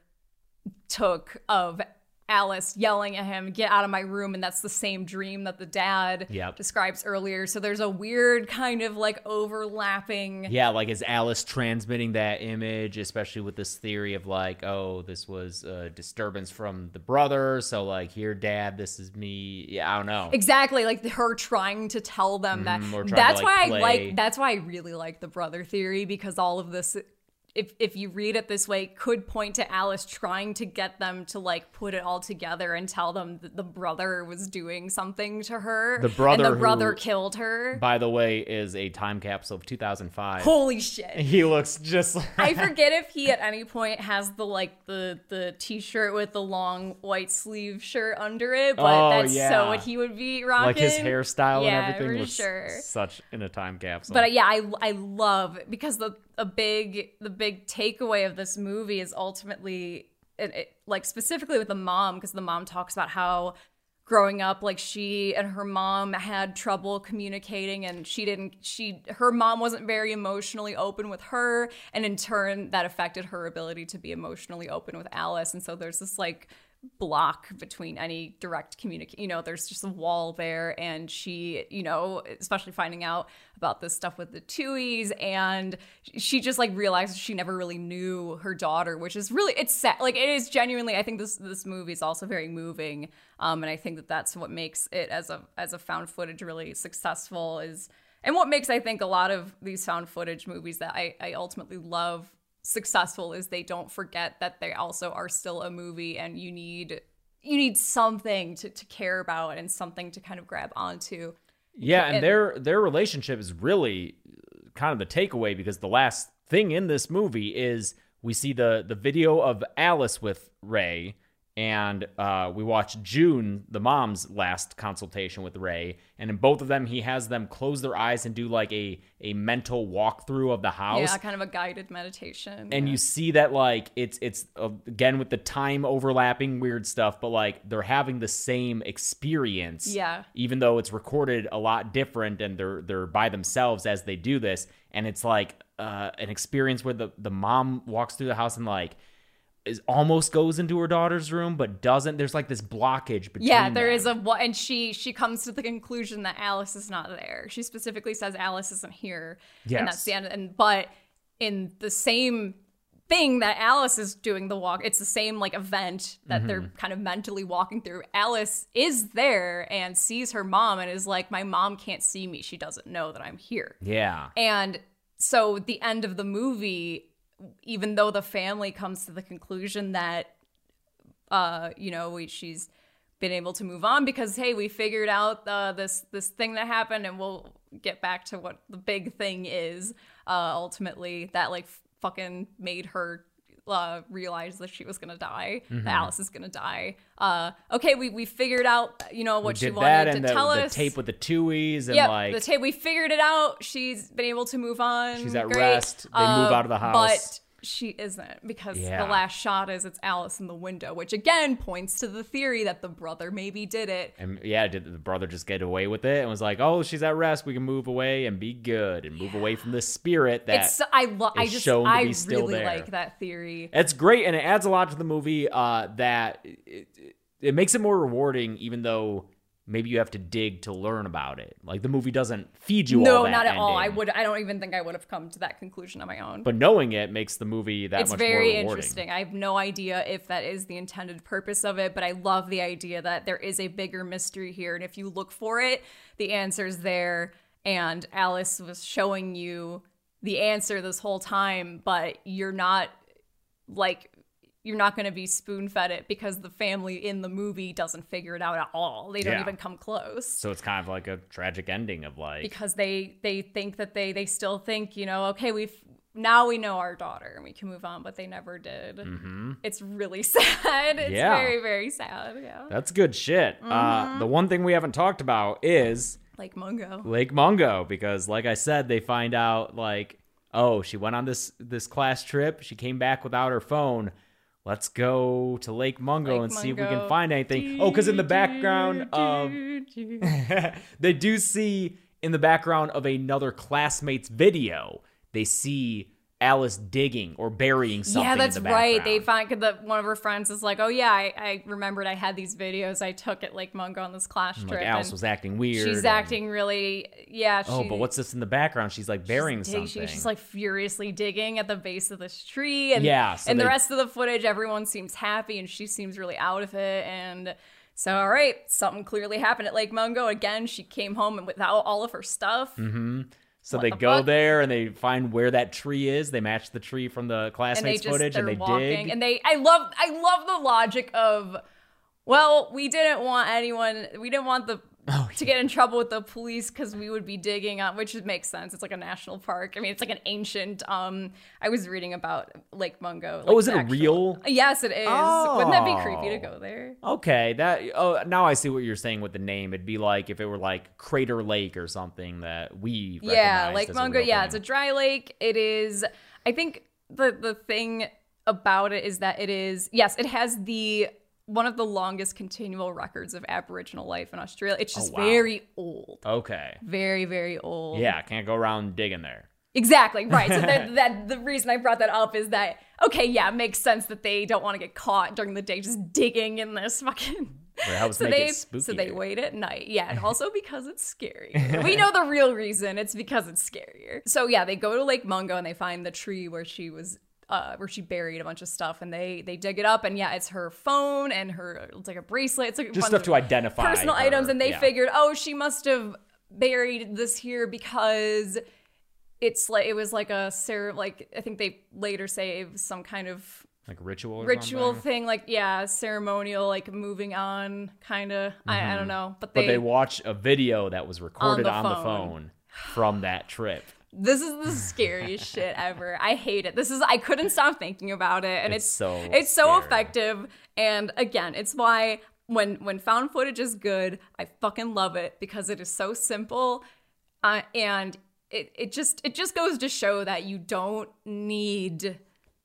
S5: took of Alice yelling at him, "Get out of my room," and that's the same dream that the dad
S4: Yep.
S5: describes earlier. So there's a weird kind of like overlapping.
S4: Yeah, like is Alice transmitting that image, especially with this theory of like, oh, this was a disturbance from the brother, so like, here, Dad, this is me. Yeah, I don't know.
S5: Exactly, like her trying to tell them that.
S4: Mm, or trying to,
S5: That's
S4: like,
S5: why I
S4: play-
S5: like. That's why I really like the brother theory, because all of this, if if you read it this way, could point to Alice trying to get them to like put it all together and tell them that the brother was doing something to her.
S4: The brother
S5: and the brother
S4: who-
S5: killed her.
S4: By the way, is a time capsule of two thousand five.
S5: Holy shit.
S4: He looks just like...
S5: I forget if he at any point has the like the the t-shirt with the long white sleeve shirt under it, but
S4: Oh,
S5: that's
S4: yeah.
S5: so what he would be rocking.
S4: like his hairstyle
S5: Yeah,
S4: and everything
S5: for
S4: looks
S5: sure.
S4: such in a time capsule.
S5: But uh, yeah, I I love, because the a big the big takeaway of this movie is ultimately it, it, like specifically with the mom, because the mom talks about how growing up, like she and her mom had trouble communicating, and she didn't she her mom wasn't very emotionally open with her, and in turn that affected her ability to be emotionally open with Alice. And so there's this like block between any direct communication, you know, there's just a wall there. And she, you know, especially finding out about this stuff with the Tuohys, and she just like realizes she never really knew her daughter, which is really, it's sad. Like it is genuinely, I think this this movie is also very moving, um and I think that that's what makes it as a as a found footage really successful, is and what makes, I think, a lot of these found footage movies that I, I ultimately love successful is they don't forget that they also are still a movie, and you need you need something to, to care about and something to kind of grab onto.
S4: Yeah, and,
S5: And-
S4: their their relationship is really kind of the takeaway, because the last thing in this movie is we see the the video of Alice with Ray, and uh, we watch June, the mom's last consultation with Ray, and in both of them, he has them close their eyes and do like a a mental walkthrough of the house.
S5: Yeah, kind of a guided meditation.
S4: And
S5: yeah.
S4: you see that like it's it's uh, again with the time overlapping weird stuff, but like they're having the same experience.
S5: Yeah.
S4: Even though it's recorded a lot different, and they're they're by themselves as they do this, and it's like uh, an experience where the the mom walks through the house and like is almost goes into her daughter's room but doesn't. There's like this blockage between
S5: Yeah, there
S4: them.
S5: is a what, and she she comes to the conclusion that Alice is not there. She specifically says Alice isn't here,
S4: Yes.
S5: and that's the end. And but in the same thing that Alice is doing the walk, it's the same like event that
S4: Mm-hmm.
S5: they're kind of mentally walking through. Alice is there and sees her mom and is like, "My mom can't see me. She doesn't know that I'm here."
S4: Yeah.
S5: And so the end of the movie, even though the family comes to the conclusion that, uh, you know, we, she's been able to move on because, hey, we figured out uh, this this thing that happened, and we'll get back to what the big thing is. Uh, ultimately, that like fucking made her uh, realize that she was gonna die.
S4: Mm-hmm.
S5: That Alice is gonna die. Uh, okay, we we figured out, you know, what
S4: we
S5: she
S4: did
S5: wanted
S4: that,
S5: to
S4: and the,
S5: tell
S4: the
S5: us.
S4: tape with the Tuohys, and
S5: Yeah,
S4: like
S5: the tape. We figured it out. She's been able to move on.
S4: She's at
S5: Great.
S4: rest. They move
S5: Uh,
S4: out of the house.
S5: but she isn't, because
S4: Yeah.
S5: the last shot is it's Alice in the window, which again points to the theory that the brother maybe did it.
S4: And yeah, did the brother just get away with it and was like, "Oh, she's at rest. We can move away and be good and move away from the spirit that
S5: It's I love. I
S4: is
S5: just
S4: shown to
S5: I
S4: be still
S5: really
S4: there."
S5: like that theory.
S4: It's great, and it adds a lot to the movie. Uh, that it, it, it makes it more rewarding, even though maybe you have to dig to learn about it. Like the movie doesn't feed you all
S5: No,
S4: that
S5: not at all. I
S4: ending.
S5: would. I don't even think I would have come to that conclusion on my own.
S4: But knowing it makes the movie that
S5: It's
S4: much
S5: very
S4: more rewarding.
S5: interesting. I have no idea if that is the intended purpose of it, but I love the idea that there is a bigger mystery here. And if you look for it, the answer's there. And Alice was showing you the answer this whole time, but you're not like, you're not going to be spoon fed it because the family in the movie doesn't figure it out at all. They don't
S4: Yeah.
S5: even come close.
S4: So it's kind of like a tragic ending of like,
S5: Because they they think that they they still think, you know, okay, we've now we know our daughter and we can move on, but they never did. Mm-hmm. It's really sad. It's
S4: Yeah.
S5: very, very sad. Yeah.
S4: that's good shit.
S5: Mm-hmm.
S4: Uh, the one thing we haven't talked about is
S5: Like Mungo.
S4: Lake Mungo, because like I said, they find out like, oh, she went on this this class trip. She came back without her phone. Let's go to Lake Mungo
S5: Lake
S4: and see if we can
S5: Mungo.
S4: find anything. Oh, because in the background of they do see in the background of another classmate's video, they see Alice digging or burying something.
S5: Yeah, that's
S4: in the
S5: right. They
S4: background.
S5: find that one of her friends is like, "Oh yeah, I, I remembered I had these videos I took at Lake Mungo on this class trip."
S4: Like Alice
S5: and
S4: was acting weird.
S5: She's
S4: and-
S5: acting really, yeah.
S4: Oh,
S5: she,
S4: but what's this in the background? She's like burying
S5: she's dig-
S4: something.
S5: She's like furiously digging at the base of this tree, and
S4: Yeah, so
S5: and the
S4: they-
S5: rest of the footage, everyone seems happy, and she seems really out of it. And so, all right, something clearly happened at Lake Mungo again. She came home and without all of her stuff.
S4: Mm-hmm. So
S5: What
S4: they
S5: the
S4: go
S5: fuck?
S4: there and they find where that tree is. They match the tree from the
S5: And they
S4: classmates
S5: just
S4: footage,
S5: they're
S4: and they
S5: walking,
S4: dig.
S5: and they. I love I love the logic of, well, we didn't want anyone. We didn't want the.
S4: Oh,
S5: to get in trouble with the police because we would be digging on, which makes sense. It's like a national park. I mean, it's like an ancient. Um, I was reading about Lake Mungo. Like
S4: Oh, is it
S5: the
S4: a real-
S5: Yes, it is.
S4: Oh.
S5: Wouldn't that be creepy to go there?
S4: Okay, that. Oh, now I see what you're saying with the name. It'd be like if it were like Crater Lake or something that we.
S5: Yeah,
S4: recognized
S5: Lake
S4: as a
S5: Mungo.
S4: real
S5: Yeah,
S4: thing.
S5: it's a dry lake. It is. I think the the thing about it is that it is. Yes, it has the one of the longest continual records of Aboriginal life in Australia. It's just
S4: Oh, wow.
S5: very old.
S4: Okay.
S5: Very, very old.
S4: Yeah, can't go around digging there.
S5: Exactly, right. So that, that the reason I brought that up is that, okay, yeah, it makes sense that they don't want to get caught during the day just digging in this fucking...
S4: Or helps
S5: So
S4: make
S5: they,
S4: it spooky.
S5: so they wait at night. Yeah, and also because it's scary. We know the real reason. It's because it's scarier. So yeah, they go to Lake Mungo and they find the tree where she was, uh, where she buried a bunch of stuff, and they they dig it up, and yeah, it's her phone and her, it's like a bracelet. It's like a
S4: Just
S5: bunch
S4: stuff
S5: of
S4: to identify
S5: personal
S4: her.
S5: items, and they
S4: Yeah.
S5: figured, oh, she must have buried this here because it's like it was like a cer- like I think they later say it was some kind of
S4: Like ritual or
S5: ritual
S4: something?
S5: thing, like yeah, ceremonial, like moving on, kind of. I, I don't know, but they,
S4: But they watch a video that was recorded
S5: the
S4: on the
S5: phone.
S4: phone from that trip.
S5: this is the scariest shit ever. I hate it. This is I couldn't stop thinking about it, and
S4: It's
S5: it's
S4: so
S5: it's so
S4: scary.
S5: effective. And again, it's why when when found footage is good, I fucking love it because it is so simple, uh, and it it just it just goes to show that you don't need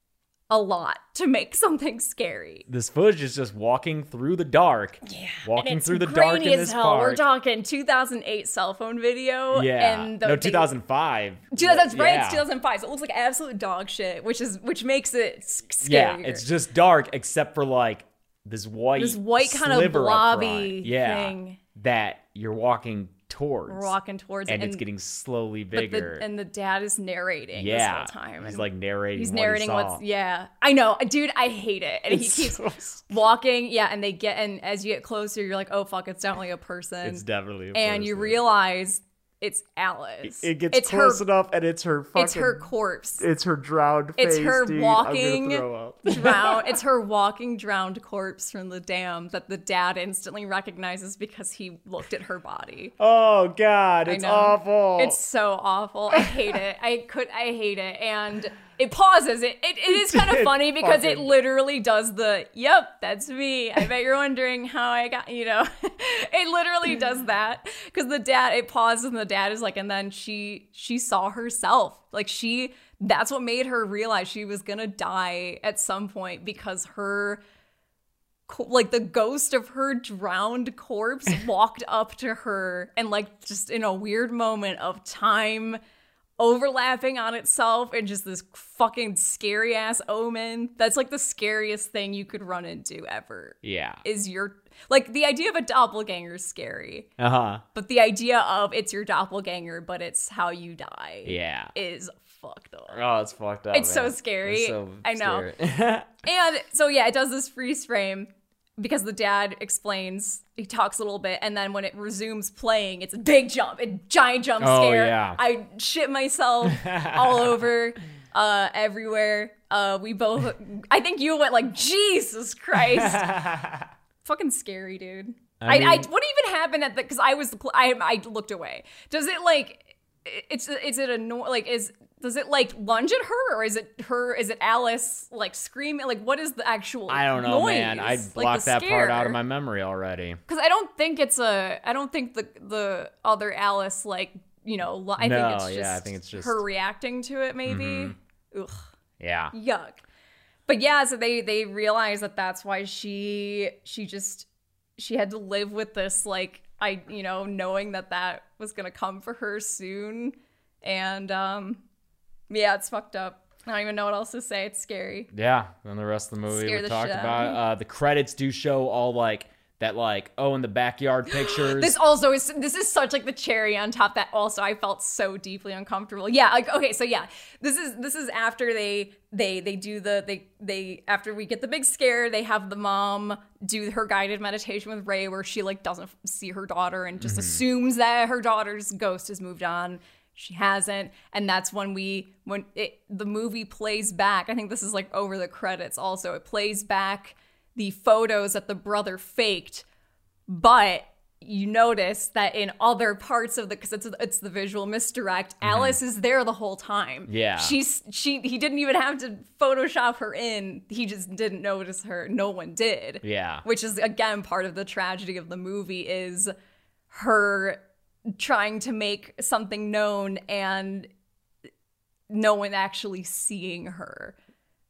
S5: a lot to make something scary.
S4: This footage is just walking through the dark. Yeah. Walking
S5: And it's
S4: through the dark
S5: grainy
S4: in
S5: as
S4: this
S5: hell. We're
S4: park.
S5: talking two thousand eight cell phone video.
S4: Yeah.
S5: And the,
S4: no,
S5: they-
S4: two thousand five.
S5: two thousand That's right.
S4: Yeah.
S5: It's two thousand five. So it looks like absolute dog shit, which is which makes it s-
S4: Yeah,
S5: scarier.
S4: it's just dark except for like this white
S5: This white kinda
S4: sliver up
S5: blobby
S4: front. Yeah,
S5: thing.
S4: that you're walking towards.
S5: We're walking towards it,
S4: and it's getting slowly bigger.
S5: But the, and the dad is narrating
S4: yeah,
S5: this whole time.
S4: he's
S5: and
S4: like narrating.
S5: He's
S4: what
S5: narrating
S4: he saw.
S5: what's yeah. I know, dude. I hate it, and
S4: It's
S5: he keeps
S4: so
S5: walking. Yeah, and they get and as you get closer, you're like, oh fuck, it's definitely a person.
S4: It's definitely a
S5: and you
S4: person.
S5: realize it's Alice.
S4: It gets
S5: it's
S4: close
S5: her,
S4: enough, and it's her fucking.
S5: It's her corpse.
S4: It's her drowned face.
S5: It's her
S4: dude.
S5: walking
S4: I'm gonna throw up.
S5: drown. It's her walking drowned corpse from the dam that the dad instantly recognizes because he looked at her body.
S4: Oh God, it's
S5: I know.
S4: awful.
S5: It's so awful. I hate it. I could. I hate it. And it pauses. It it, it is kind of
S4: It
S5: funny because it
S4: fucking-
S5: literally does the. Yep, that's me. I bet you're wondering how I got. You know, it literally does that because the dad. It pauses and the dad is like, and then she she saw herself. Like she. That's what made her realize she was gonna die at some point because her. Like the ghost of her drowned corpse walked up to her and like just in a weird moment of time overlapping on itself and just this fucking scary ass omen. That's like the scariest thing you could run into ever.
S4: yeah.
S5: Is your like the idea of a doppelganger is scary,
S4: Uh huh.
S5: but the idea of it's your doppelganger but it's how you die
S4: Yeah.
S5: is fucked up.
S4: Oh, it's fucked up.
S5: It's so
S4: man.
S5: scary.
S4: It's so
S5: I know.
S4: scary.
S5: And so yeah, it does this freeze frame because the dad explains, he talks a little bit, and then when it resumes playing, it's a big jump, a giant jump
S4: Oh,
S5: scare.
S4: yeah.
S5: I shit myself all over, uh, everywhere. Uh, we both, I think you went like, Jesus Christ. Fucking scary, dude.
S4: I
S5: I, I,
S4: mean-
S5: what even happened at the, because I was, the pl- I, I looked away. Does it like, it's, is it a, no- like, is, does it like lunge at her or is it her, is it Alice like screaming? Like what is the actual
S4: I don't know,
S5: noise?
S4: man. I
S5: Like,
S4: blocked
S5: the
S4: that part out of
S5: scare?
S4: my memory already.
S5: Because I don't think it's a, I don't think the, the other Alice like, you know, li- I
S4: No,
S5: think it's just,
S4: yeah, I think it's just-
S5: her reacting to it maybe. Ugh.
S4: Yeah.
S5: Yuck. But yeah, so they they realize that that's why she she just she had to live with this like I you know knowing that that was gonna come for her soon, and um yeah, it's fucked up. I don't even know what else to say. It's scary.
S4: Yeah. Then the rest of the movie
S5: Scare
S4: we
S5: the
S4: talked
S5: shit out
S4: about.
S5: of me.
S4: Uh, the credits do show all like that, like oh, in the backyard pictures.
S5: This also is this is such like the cherry on top that also I felt so deeply uncomfortable. Yeah, like okay, so yeah, this is this is after they they they do the they they after we get the big scare, they have the mom do her guided meditation with Ray where she like doesn't see her daughter and just assumes that her daughter's ghost has moved on. She hasn't, and that's when we when it the movie plays back. I think this is like over the credits also. It plays back the photos that the brother faked, but you notice that in other parts of the because it's it's the visual misdirect, Alice is there the whole time.
S4: Yeah.
S5: she's she he didn't even have to Photoshop her in. He just didn't notice her. No one did.
S4: Yeah.
S5: Which is again part of the tragedy of the movie is her trying to make something known and no one actually seeing her.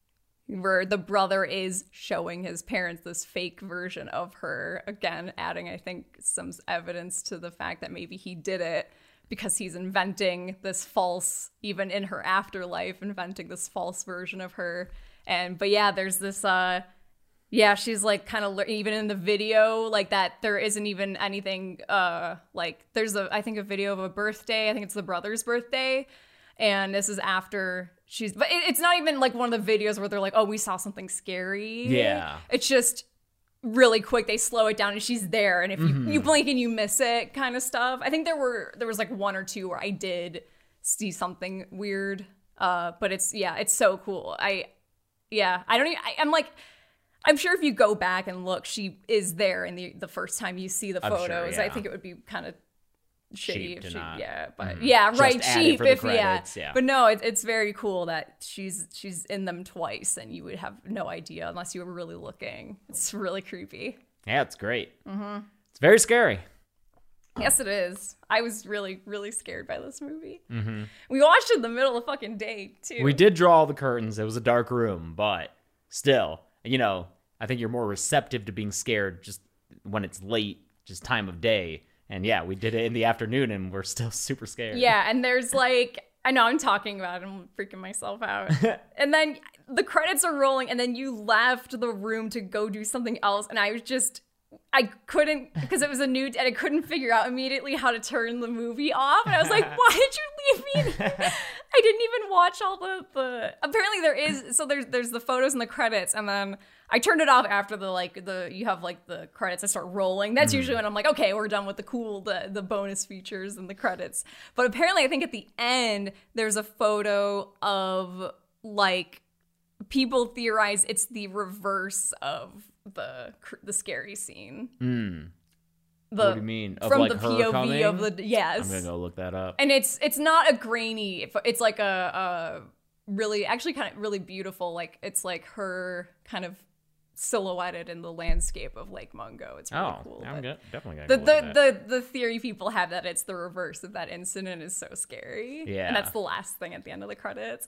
S5: where the brother is showing his parents this fake version of her. Again, adding, I think, some evidence to the fact that maybe he did it because he's inventing this false, even in her afterlife, inventing this false version of her. And, but yeah, there's this, uh, yeah, she's like kind of, even in the video, like that, there isn't even anything, uh, like there's a, I think a video of a birthday. I think it's the brother's birthday. And this is after she's, but it, it's not even like one of the videos where they're like, oh, we saw something scary.
S4: Yeah.
S5: It's just really quick. They slow it down and she's there. And if you,
S4: Mm-hmm.
S5: you blink and you miss it kind of stuff. I think there were, there was like one or two where I did see something weird. Uh, but it's, yeah, it's so cool. I, yeah, I don't even, I, I'm like, I'm sure if you go back and look, she is there in the, the first time you see the
S4: I'm
S5: photos.
S4: sure, yeah.
S5: I think it would be kind of shitty
S4: Cheap
S5: if
S4: to
S5: she,
S4: not-
S5: yeah, but
S4: Mhm.
S5: yeah,
S4: Just
S5: right,
S4: add it
S5: cheap
S4: for the
S5: if yeah.
S4: credits, yeah.
S5: But no, it, it's very cool that she's she's in them twice, and you would have no idea unless you were really looking. It's really creepy.
S4: Yeah, it's great. Mm-hmm. It's very scary.
S5: Yes, it is. I was really really scared by this movie. Mm-hmm. We watched it in the middle of the fucking day too.
S4: We did draw all the curtains. It was a dark room, but still, you know, I think you're more receptive to being scared just when it's late, just time of day. And yeah, we did it in the afternoon and we're still super scared.
S5: Yeah, and there's like, I know I'm talking about it, I'm freaking myself out. And then the credits are rolling, and then you left the room to go do something else, and I was just, I couldn't, because it was a new, and I couldn't figure out immediately how to turn the movie off. And I was like, why did you leave me there? I didn't even watch all the, the, apparently there is, so there's, there's the photos and the credits, and then I turned it off after the, like, the, you have, like, the credits that start rolling. That's mm. usually when I'm like, okay, we're done with the cool, the, the bonus features and the credits. But apparently, I think at the end, there's a photo of, like, people theorize it's the reverse of the the scary scene.
S4: Mm.
S5: The,
S4: what do you mean? Of,
S5: from
S4: like,
S5: the
S4: her
S5: P O V
S4: coming?
S5: of the, yes.
S4: I'm going to go look that up.
S5: And it's it's not a grainy, it's like a, a really, actually kind of really beautiful, like, it's like her kind of silhouetted in the landscape of Lake Mungo. It's really
S4: oh,
S5: cool.
S4: I'm
S5: but
S4: good. definitely
S5: The
S4: going to look
S5: the,
S4: at that.
S5: the the theory people have that it's the reverse of that incident is so scary.
S4: Yeah.
S5: And that's the last thing at the end of the credits.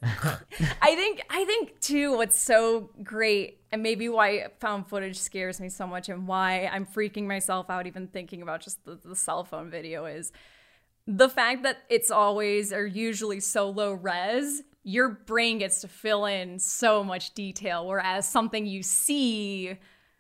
S5: I think I think too what's so great, and maybe why found footage scares me so much and why I'm freaking myself out even thinking about just the, the cell phone video, is the fact that it's always or usually so low res. Your brain gets to fill in so much detail, whereas something you see,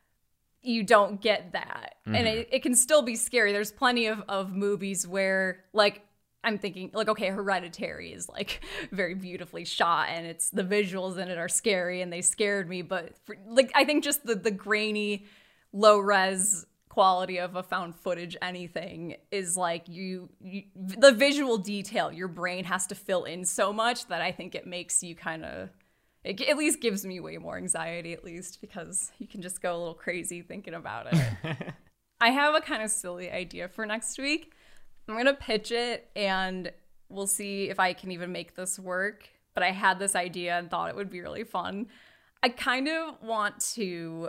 S5: you don't get that. Mm-hmm. And it, it can still be scary. There's plenty of, of movies where, like, I'm thinking, like, okay, Hereditary is, like, very beautifully shot, and it's the visuals in it are scary, and they scared me. But, for, like, I think just the, the grainy, low-res quality of a found footage anything is like you, you the visual detail your brain has to fill in so much that I think it makes you kind of, it at least gives me way more anxiety, at least, because you can just go a little crazy thinking about it. I have a kind of silly idea for next week. I'm gonna pitch it and we'll see if I can even make this work, but I had this idea and thought it would be really fun. I kind of want to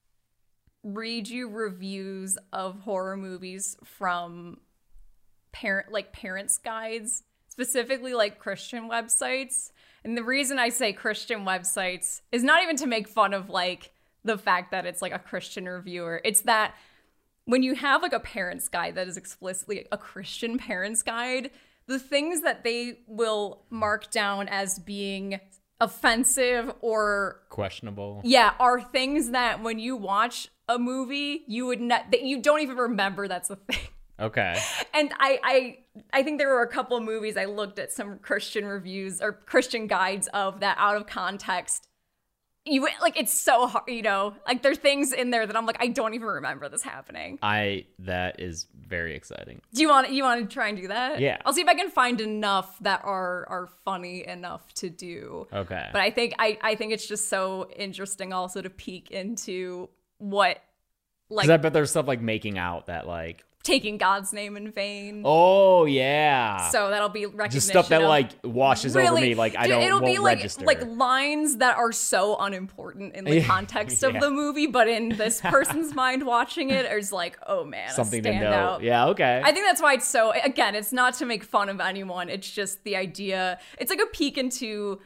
S5: read you reviews of horror movies from parent like parents guides, specifically like Christian websites. And the reason I say Christian websites is not even to make fun of like the fact that it's like a Christian reviewer. It's that when you have like a parents guide that is explicitly a Christian parents guide, the things that they will mark down as being offensive or
S4: questionable,
S5: yeah, are things that when you watch a movie, you would not, that you don't even remember that's a thing.
S4: Okay.
S5: And I, I, I think there were a couple of movies I looked at some Christian reviews or Christian guides of that out of context. You like it's so hard, you know. Like there's things in there that I'm like I don't even remember this happening.
S4: I that is very exciting.
S5: Do you want you want to try and do that?
S4: Yeah.
S5: I'll see if I can find enough that are are funny enough to do.
S4: Okay.
S5: But I think I I think it's just so interesting also to peek into what like
S4: because I bet there's stuff like making out that like
S5: taking God's name in vain.
S4: Oh yeah.
S5: So that'll be recognition.
S4: Just stuff that
S5: of,
S4: like washes
S5: really,
S4: over me. Like I
S5: dude,
S4: don't
S5: it'll
S4: won't
S5: be like
S4: register.
S5: like lines that are so unimportant in the
S4: Yeah.
S5: context
S4: Yeah.
S5: of the movie, but in this person's mind watching it, is like, oh man,
S4: something
S5: a
S4: to know.
S5: standout.
S4: Yeah. Okay.
S5: I think that's why it's so. Again, it's not to make fun of anyone. It's just the idea. It's like a peek into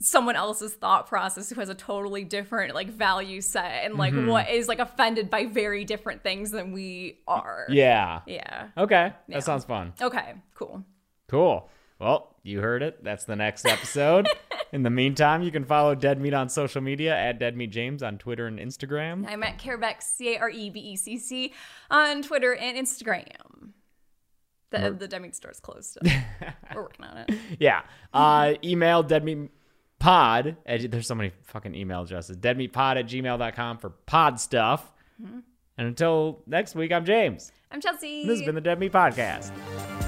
S5: someone else's thought process who has a totally different like value set and like mm-hmm. what is like offended by very different things than we are.
S4: Yeah.
S5: Yeah.
S4: Okay.
S5: Yeah.
S4: That sounds fun.
S5: Okay, cool.
S4: Cool. Well, you heard it. That's the next episode. In the meantime, you can follow Dead Meat on social media at Dead Meat James on Twitter and Instagram.
S5: I'm at Carebeck, C A R E B E C C, on Twitter and Instagram. The, Mer- the Dead Meat store is closed still. We're working on it.
S4: Yeah. Uh, email deadmeatpod. At, there's so many fucking email addresses. deadmeatpod at gmail dot com for pod stuff. Mm-hmm. And until next week, I'm James.
S5: I'm Chelsea.
S4: And this has been the Dead Meat Podcast.